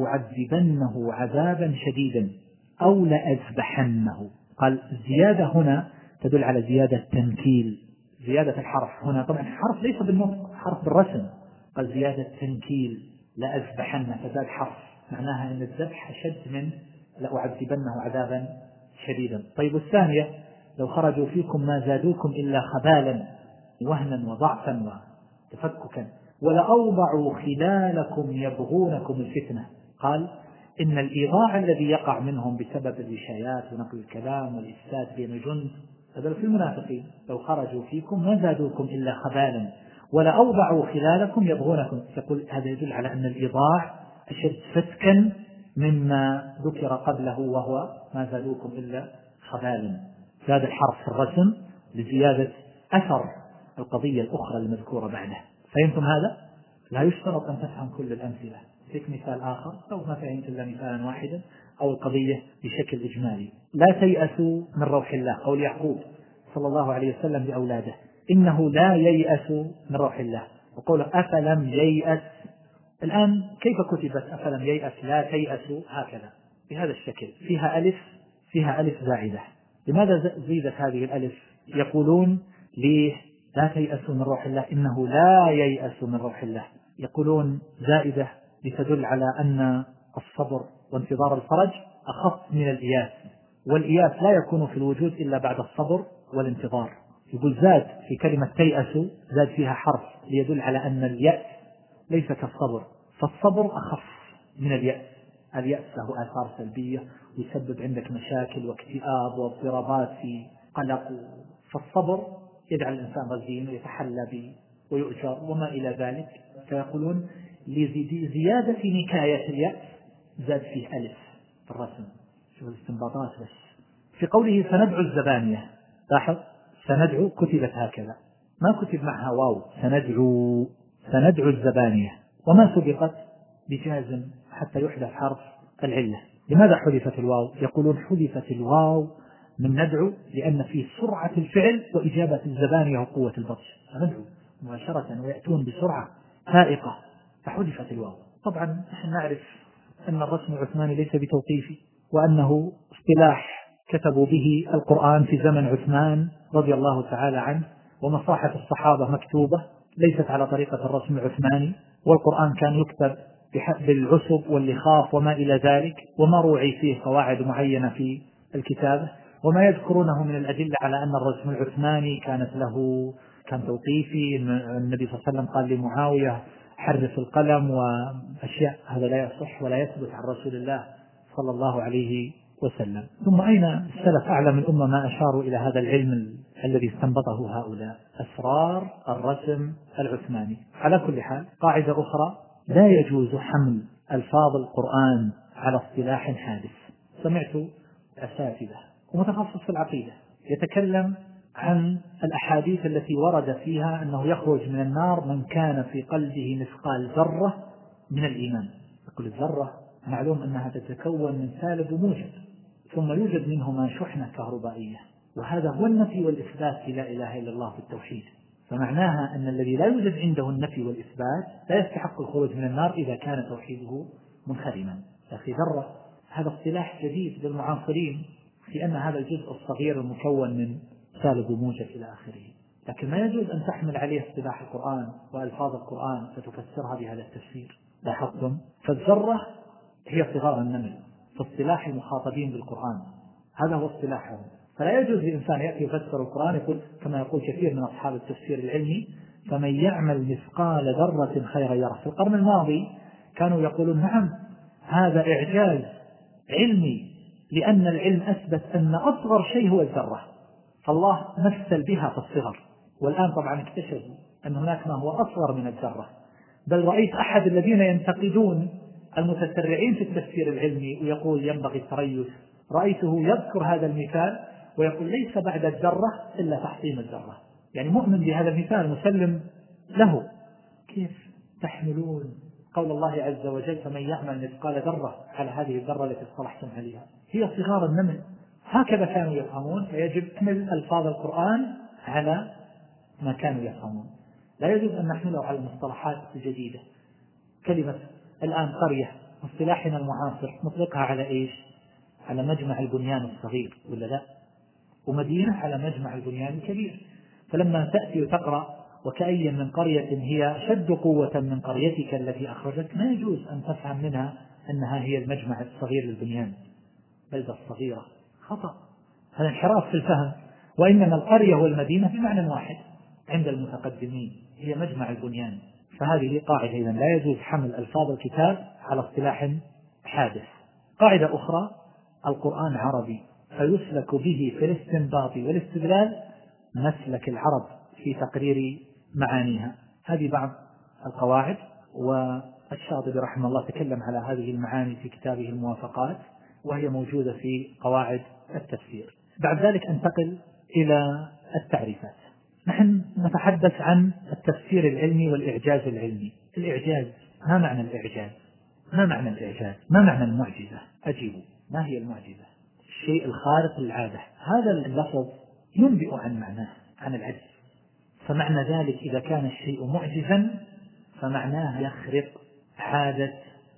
لأعذبنه عذابا شديدا أو لأذبحنه. قال الزيادة هنا تدل على زيادة تنكيل، زيادة الحرف هنا، طبعا الحرف ليس بالنطق، حرف بالرسم. قال زيادة تنكيل لأذبحنه، فزاد حرف، معناها أن الذبح أشد من لأعذبنه عذابا شديدا. طيب الثانية لو خرجوا فيكم ما زادوكم إلا خبالا وهنا وضعفا وتفككا ولأوضعوا خلالكم يبغونكم الفتنة. قال إن الإيضاع الذي يقع منهم بسبب الوشايات ونقل الكلام والإفساد بين الجند هذا في المنافقين، لو خرجوا فيكم ما زادوكم إلا خبالا ولأوضعوا خلالكم يبغونكم. يقول هذا يدل على أن الإيضاع أشد فتكا مما ذكر قبله وهو ما زادوكم إلا خبالا. زاد الحرف في الرسم لزيادة أثر القضية الأخرى المذكورة بعده. فهمتم هذا؟ لا يشترط أن تفهم كل الأمثلة، فيك مثال آخر أو ما فهمت إلا مثالا واحدا أو القضية بشكل إجمالي. لا تيأسوا من روح الله، قول يعقوب صلى الله عليه وسلم لأولاده إنه لا ييأس من روح الله، وقول أفلم ييأس. الآن كيف كتبت أفلم ييأس لا تيأسوا هكذا بهذا الشكل، فيها ألف زائدة. لماذا زيدت هذه الألف؟ يقولون ليه لا تيأسوا من روح الله، إنه لا ييأس من روح الله. يقولون زائدة لتدل على أن الصبر وانتظار الفرج أخف من الإياس، والإياس لا يكون في الوجود إلا بعد الصبر والانتظار. يقول زاد في كلمة تيأسوا، زاد فيها حرف ليدل على أن اليأس ليس كالصبر، فالصبر أخف من اليأس. اليأس له آثار سلبية ويسبب عندك مشاكل واكتئاب واضطرابات في قلق، فالصبر يجعل الإنسان رزين ويتحلى به ويؤجر وما إلى ذلك. فيقولون لزيادة نكاية اليأس زاد فيه ألف في الرسم. شوف الاستنباطات بس. في قوله سندعو الزبانية، لاحظ سندعو كتبت هكذا ما كتب معها واو، سندعو الزبانية، وما سبقت بجازم حتى يحذف حرف العلة. لماذا حذفت الواو؟ يقولون حذفت الواو من ندعو لأن فيه سرعة الفعل وإجابة الزبانية وقوة البطش، فندعو مباشرة ويأتون بسرعة فائقة فحذفت الواو. طبعا نحن نعرف أن الرسم العثماني ليس بتوقيفي، وأنه اصطلاح كتبوا به القرآن في زمن عثمان رضي الله تعالى عنه، ومصاحف الصحابة مكتوبة ليست على طريقة الرسم العثماني، والقرآن كان يكتب بالعسب واللخاف وما إلى ذلك، وما روعي فيه قواعد معينة في الكتابة. وما يذكرونه من الأدلة على أن الرسم العثماني كان توقيفي، النبي صلى الله عليه وسلم قال لمعاوية حرف القلم وأشياء، هذا لا يصح ولا يثبت عن رسول الله صلى الله عليه وسلم. ثم أين السلف أعلم الأمة ما أشاروا إلى هذا العلم الذي استنبطه هؤلاء، أسرار الرسم العثماني. على كل حال قاعدة أخرى، لا يجوز حمل ألفاظ القرآن على اصطلاح حادث. سمعت أساتذة ومتخصص في العقيدة يتكلم عن الأحاديث التي ورد فيها أنه يخرج من النار من كان في قلبه مثقال ذرة من الإيمان. يقول الذرة معلوم أنها تتكون من سالب وموجب، ثم يوجد منهما شحنة كهربائية، وهذا هو النفي والإثبات في لا إله إلا الله في التوحيد. فمعناها أن الذي لا يوجد عنده النفي والإثبات لا يستحق الخروج من النار إذا كان توحيده منخرما. أخي ذرة هذا اصطلاح جديد للمعاصرين في أن هذا الجزء الصغير المكون من سالب وموجب إلى آخره، لكن ما يجوز أن تحمل عليه اصطلاح القرآن وألفاظ القرآن فتفسرها بهذا التفسير. لاحظتم؟ فالذرة هي صغار النمل في اصطلاح المخاطبين بالقرآن، هذا هو اصطلاحهم. فلا يجوز لإنسان يأتي يفسر القرآن يقول كما يقول كثير من أصحاب التفسير العلمي فمن يعمل مثقال ذرة خيرا يره. في القرن الماضي كانوا يقولون نعم هذا إعجاز علمي لأن العلم أثبت أن أصغر شيء هو الذرة، فالله مثل بها في الصغر. والآن طبعا اكتشفوا أن هناك ما هو أصغر من الذرة. بل رأيت أحد الذين ينتقدون المتسرعين في التفسير العلمي ويقول ينبغي التريث، رأيته يذكر هذا المثال ويقول ليس بعد الذرة إلا تحطيم الذرة، يعني مؤمن بهذا المثال مسلم له. كيف تحملون قول الله عز وجل فمن يعمل مثقال ذرة على هذه الذرة التي اصطلحتم عليها؟ هي صغار النمل. هكذا كانوا يفهمون، فيجب تحمل ألفاظ القرآن على ما كانوا يفهمون، لا يجب أن نحمله على المصطلحات الجديدة. كلمة الآن قرية اصطلاحنا المعاصر نطلقها على إيش؟ على مجمع البنيان الصغير ولا لا؟ ومدينة على مجمع البنيان الكبير. فلما تأتي وتقرأ وكأي من قرية هي أشد قوة من قريتك التي أخرجت، ما يجوز أن تفهم منها أنها هي المجمع الصغير للبنيان، بلدة الصغيرة، خطأ، هذا انحراف في الفهم. وإنما القرية والمدينة بمعنى واحد عند المتقدمين، هي مجمع البنيان. فهذه قاعدة إذن لا يجوز حمل ألفاظ الكتاب على اصطلاح حادث. قاعدة أخرى: القرآن عربي فيسلك به في الاستنباط والاستدلال مسلك العرب في تقرير معانيها. هذه بعض القواعد، والشاطبي رحمه الله تكلم على هذه المعاني في كتابه الموافقات، وهي موجودة في قواعد التفسير. بعد ذلك انتقل إلى التعريفات. نحن نتحدث عن التفسير العلمي والإعجاز العلمي. الإعجاز، ما معنى الإعجاز؟ ما معنى الإعجاز؟ ما معنى المعجزة؟ أجيبوا، ما هي المعجزة؟ الشيء الخارق للعادة. هذا اللفظ ينبئ عن معناه، عن العجز. فمعنى ذلك إذا كان الشيء معجزا فمعناه يخرق عادة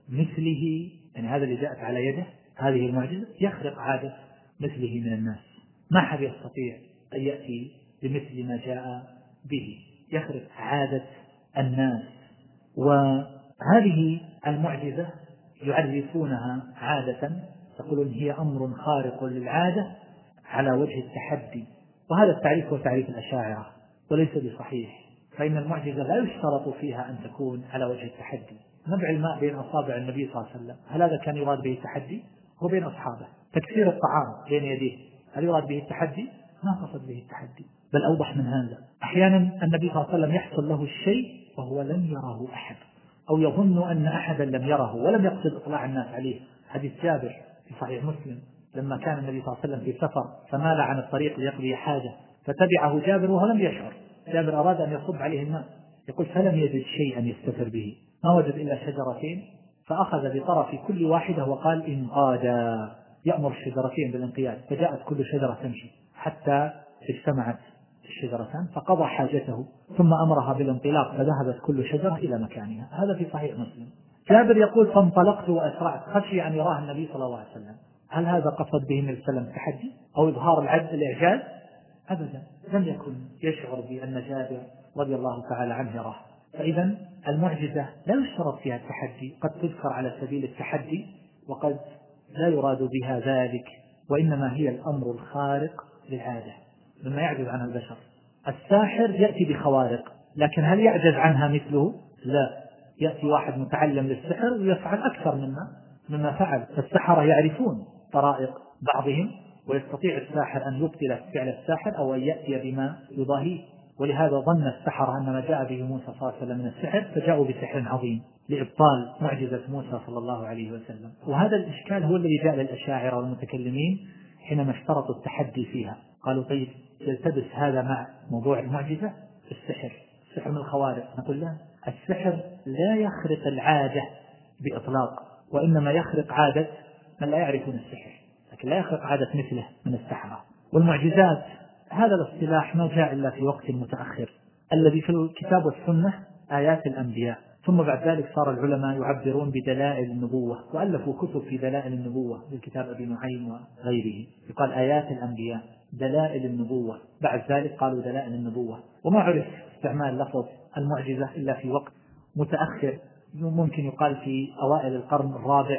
مثله، يعني هذا اللي جاءت على يده هذه المعجزة يخرق عادة مثله من الناس. ما حد يستطيع أن يأتي بمثل ما جاء به، يخرق عادة الناس. وهذه المعجزة يعرفونها عادة، يقولون هي أمر خارق للعادة على وجه التحدي. وهذا التعريف هو تعريف الأشاعرة وليس بصحيح، فإن المعجزة لا يشترط فيها أن تكون على وجه التحدي. نبع الماء بين أصابع النبي صلى الله عليه وسلم، هل هذا كان يراد به التحدي؟ هو بين أصحابه. تكسير الطعام بين يديه، هل يراد به التحدي؟ ما قصد به التحدي، بل أوضح من هذا. أحيانا النبي صلى الله عليه وسلم يحصل له الشيء وهو لم يره أحد، أو يظن أن أحدا لم يره ولم يقصد إطلاع الناس عليه. حديث جابر في صحيح مسلم لما كان النبي صلى الله عليه وسلم في سفر فمال عن الطريق ليقضي حاجة فتبعه جابر وهو لم يشعر. جابر أراد أن يصب عليه الماء، يقول فلم يجد شيئا يستتر به، ما وجد إلا شجرتين، فأخذ بطرف كل واحدة وقال انقادا، يأمر الشجرتين بالانقياد، فجاءت كل شجرة تمشي حتى اجتمعت الشجرتان فقضى حاجته، ثم أمرها بالانطلاق فذهبت كل شجرة إلى مكانها. هذا في صحيح مسلم. جابر يقول فانطلقت وأسرعت خشي أن يراه النبي صلى الله عليه وسلم. هل هذا قصد به النبي صلى الله عليه وسلم التحدي أو إظهار العجز الإعجاز؟ أبدا، لم يكن يشعر بأن جابر رضي الله تعالى عنه يراه. فإذا المعجزة لا يشترط فيها التحدي، قد تذكر على سبيل التحدي وقد لا يراد بها ذلك، وإنما هي الأمر الخارق للعادة مما يعجز عنه البشر. الساحر يأتي بخوارق، لكن هل يعجز عنها مثله؟ لا، يأتي واحد متعلم للسحر ويفعل أكثر مما فعل. السحرة يعرفون طرائق بعضهم، ويستطيع الساحر أن يبطل فعل الساحر أو أن يأتي بما يضاهيه. ولهذا ظن السحرة أن ما جاء به موسى صلى الله عليه وسلم من السحر، فجاءوا بسحر عظيم لإبطال معجزة موسى صلى الله عليه وسلم. وهذا الإشكال هو الذي جاء للأشاعرة والمتكلمين حينما اشترطوا التحدي فيها. قالوا طيب يلتبس هذا مع موضوع المعجزة؟ السحر من الخوارق. نقول لا، السحر لا يخرق العادة بإطلاق، وإنما يخرق عادة من لا يعرفون السحر، لكن لا يخرق عادة مثله من السحرة. والمعجزات هذا الاصطلاح ما جاء إلا في وقت متأخر، الذي في الكتاب والسنة آيات الأنبياء، ثم بعد ذلك صار العلماء يعبرون بدلائل النبوة، وألفوا كتب في دلائل النبوة، بالكتاب أبي نعيم وغيره، يقال آيات الأنبياء. دلائل النبوة، بعد ذلك قالوا دلائل النبوة. وما عرف استعمال لفظ المعجزة إلا في وقت متأخر، ممكن يقال في أوائل القرن الرابع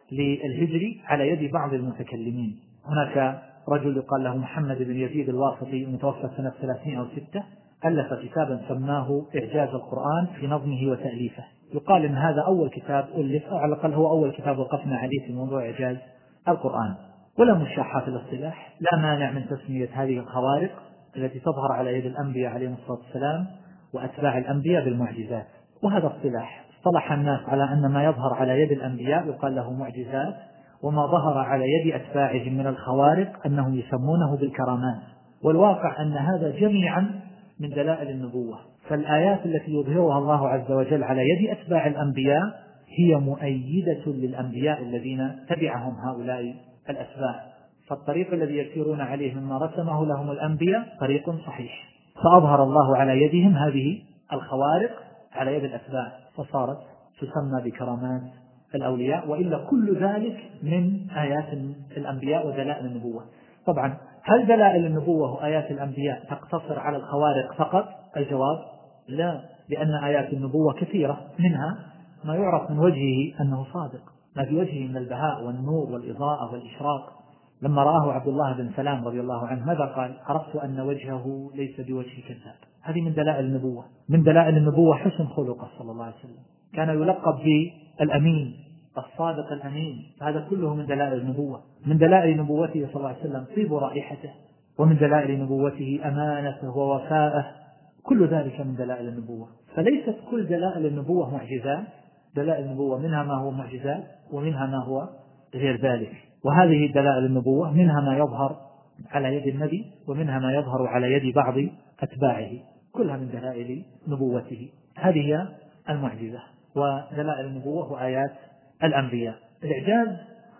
للهجري على يد بعض المتكلمين. هناك رجل يقال له محمد بن يزيد الواسطي متوفى سنة 306 ألف كتابا سماه إعجاز القرآن في نظمه وتأليفه. يقال إن هذا أول كتاب ألف، أو على الأقل هو أول كتاب وقفنا عليه في موضوع إعجاز القرآن. ولا مشاحة في الاصطلاح، لا مانع من تسمية هذه الخوارق التي تظهر على يد الأنبياء عليهم الصلاة والسلام وأتباع الأنبياء بالمعجزات. وهذا اصطلح الناس على أن ما يظهر على يد الأنبياء يقال له معجزات، وما ظهر على يد أتباعهم من الخوارق أنهم يسمونه بالكرامات. والواقع أن هذا جميعا من دلائل النبوة. فالآيات التي يظهرها الله عز وجل على يد أتباع الأنبياء هي مؤيدة للأنبياء الذين تبعهم هؤلاء الأتباع. فالطريق الذي يسيرون عليه مما رسمه لهم الأنبياء طريق صحيح، فأظهر الله على يدهم هذه الخوارق على يد الأتباع، فصارت تسمى بكرامات الأولياء. وإلا كل ذلك من آيات الأنبياء ودلائل النبوة. طبعا هل دلائل النبوة وآيات الأنبياء تقتصر على الخوارق فقط؟ الجواب لا، لأن آيات النبوة كثيرة، منها ما يعرف من وجهه أنه صادق، ما في وجهه من البهاء والنور والإضاءة والإشراق. لما رآه عبد الله بن سلام رضي الله عنه ماذا قال؟ عرفت أن وجهه ليس بوجه كذاب. هذه من دلائل النبوة. من دلائل النبوة حسن خلقه صلى الله عليه وسلم، كان يلقب بالأمين، الصادق الأمين. هذا كله من دلائل النبوة. من دلائل نبوته صلى الله عليه وسلم طيب رائحته، ومن دلائل نبوته أمانته ووفاءه، كل ذلك من دلائل النبوة. فليست كل دلائل النبوة معجزات، دلائل النبوة منها ما هو معجزات ومنها ما هو غير ذلك. وهذه دلائل النبوة منها ما يظهر على يد النبي ومنها ما يظهر على يد بعض أتباعه، كلها من دلائل نبوته. هذه هي المعجزة ودلائل النبوة وآيات الأنبياء. الإعجاز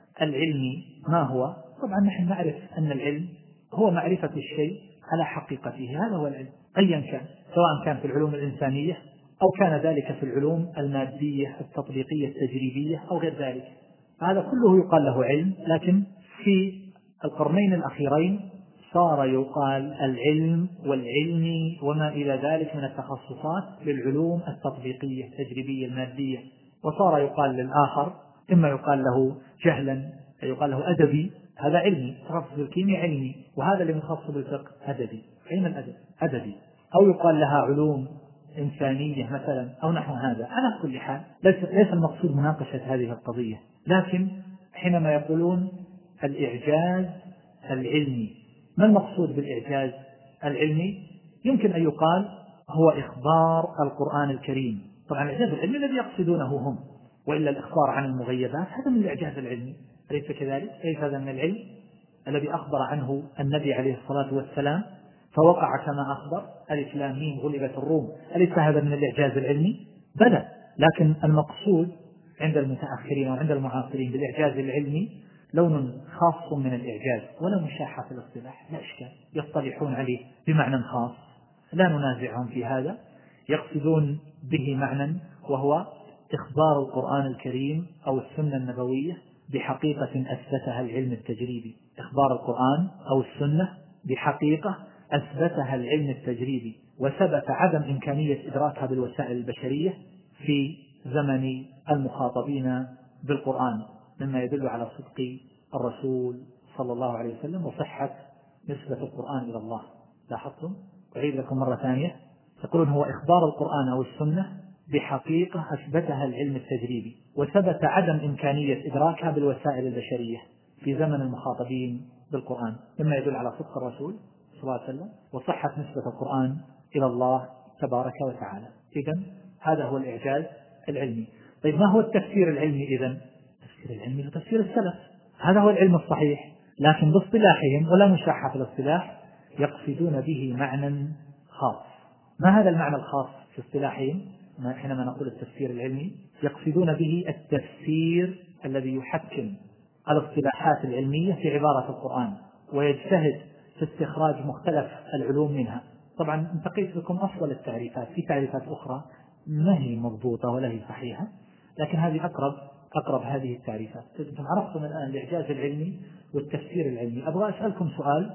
العلمي ما هو؟ طبعا نحن نعرف أن العلم هو معرفة الشيء على حقيقته، هذا هو العلم أيا كان، سواء كان في العلوم الإنسانية أو كان ذلك في العلوم المادية التطبيقية التجريبية أو غير ذلك. هذا كله يقال له علم. لكن في القرنين الأخيرين صار يقال العلم والعلمي وما إلى ذلك من التخصصات للعلوم التطبيقية التجريبية المادية. وصار يقال للآخر إما يقال له جهلا يقال له أدبي، هذا علمي، تخصص الكيمياء علمي، وهذا اللي متخصص بالفقه أدبي. أين الأدب؟ أدبي. أو يقال لها علوم إنسانية مثلا أو نحو هذا. على كل حال ليس المقصود مناقشة هذه القضية، لكن حينما يقولون الإعجاز العلمي، ما المقصود بالإعجاز العلمي؟ يمكن أن يقال هو إخبار القرآن الكريم. طبعا الإعجاز العلمي الذي يقصدونه هم، وإلا الإخبار عن المغيبات هذا من الإعجاز العلمي، أليس كذلك؟ ليس هذا من العلم الذي أخبر عنه النبي عليه الصلاة والسلام فوقع كما أخبر؟ ألف لام ميم غلبت الروم، أليس هذا من الإعجاز العلمي؟ بلى. لكن المقصود عند المتأخرين وعند المعاصرين بالإعجاز العلمي لون خاص من الإعجاز، ولا مشاحة في الاصطلاح، لا إشكال، يصطلحون عليه بمعنى خاص لا ننازعهم في هذا. يقصدون به معنى وهو إخبار القرآن الكريم أو السنة النبوية بحقيقة أثبتها العلم التجريبي. إخبار القرآن أو السنة بحقيقة أثبتها العلم التجريبي، وثبت عدم إمكانية إدراكها بالوسائل البشرية في زمن المخاطبين بالقرآن، مما يدل على صدق الرسول صلى الله عليه وسلم وصحة نسبة القرآن إلى الله. لاحظتم؟ أعيد لكم مرة ثانية، يقولون هو إخبار القرآن أو السنة بحقيقة أثبتها العلم التجريبي وثبت عدم إمكانية إدراكها بالوسائل البشرية في زمن المخاطبين بالقرآن، مما يدل على صدق الرسول صلى الله عليه وسلم وصحة نسبة القرآن إلى الله تبارك وتعالى. إذن هذا هو الإعجاز العلمي. طيب ما هو التفسير العلمي إذن؟ التفسير العلمي هو تفسير السلف، هذا هو العلم الصحيح، لكن باصطلاحهم ولا مشاحة في الاصطلاح يقصدون به معنى خاص. ما هذا المعنى الخاص في اصطلاحهم؟ حينما نقول التفسير العلمي يقصدون به التفسير الذي يحكم الاصطلاحات العلمية في عبارة القرآن ويجتهد في استخراج مختلف العلوم منها. طبعا انتقيت لكم أفضل التعريفات، في تعريفات أخرى ما هي مضبوطة ولا هي صحيحة، لكن هذه أقرب هذه التعريفات. أنتم عرفتم الآن الإعجاز العلمي والتفسير العلمي. أبغى أسألكم سؤال،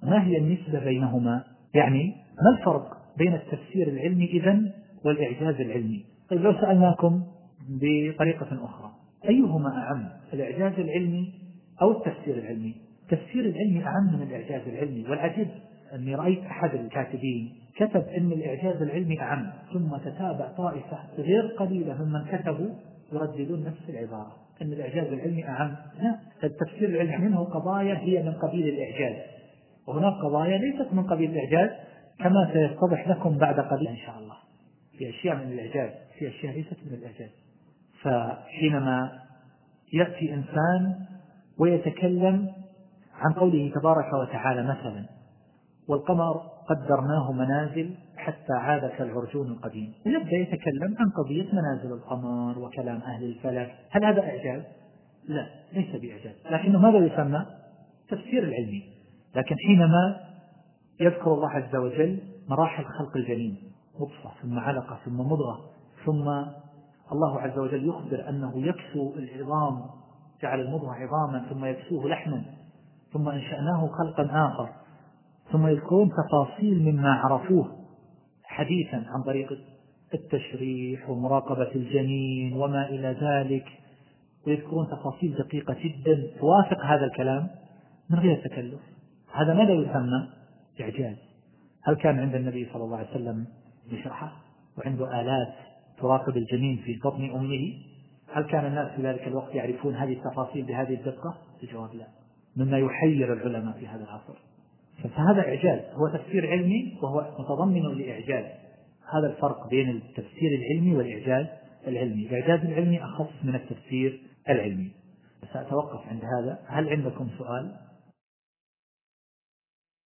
ما هي النسبة بينهما؟ يعني ما الفرق بين التفسير العلمي إذن والإعجاز العلمي؟ طيب لو سألناكم بطريقة أخرى، أيهما أعم، الإعجاز العلمي أو التفسير العلمي؟ التفسير العلمي أعم من الإعجاز العلمي. والعجيب أني رأيت أحد الكاتبين كتب أن الإعجاز العلمي أعم، ثم تتابع طائفة غير قليلة ممن كتبوا يرددون نفس العبارة أن الإعجاز العلمي أعم. لا، التفسير العلمي منه قضايا هي من قبيل الإعجاز، وهناك قضايا ليست من قبيل الإعجاز كما سيتضح لكم بعد قليل إن شاء الله. في أشياء من الإعجاز، في أشياء ليست من الإعجاز. فحينما يأتي إنسان ويتكلم عن قوله تبارك وتعالى مثلا: والقمر قدرناه منازل حتى عاد كالعرجون القديم، يبدأ يتكلم عن قضية منازل القمر وكلام أهل الفلك. هل هذا إعجاز؟ لا، ليس بإعجاز، لكنه ماذا يسمى؟ تفسير العلمي. لكن حينما يذكر الله عز وجل مراحل خلق الجنين، نطفة ثم علقة ثم مضغة، ثم الله عز وجل يخبر أنه يكسو العظام، جعل المضغة عظاما ثم يكسوه لحما، ثم أنشأناه خلقا آخر، ثم يذكرون تفاصيل مما عرفوه حديثا عن طريق التشريح ومراقبة الجنين وما إلى ذلك، ويذكرون تفاصيل دقيقة جدا توافق هذا الكلام من غير تكلف. هذا ماذا يسمى؟ إعجاز. هل كان عند النبي صلى الله عليه وسلم يشرحه وعنده آلات تراقب الجنين في بطن أمه؟ هل كان الناس في ذلك الوقت يعرفون هذه التفاصيل بهذه الدقة؟ الجواب لا، مما يحير العلماء في هذا العصر. فهذا إعجاز، هو تفسير علمي وهو متضمن لإعجاز. هذا الفرق بين التفسير العلمي والإعجاز العلمي. الإعجاز العلمي أخص من التفسير العلمي. سأتوقف عند هذا. هل عندكم سؤال؟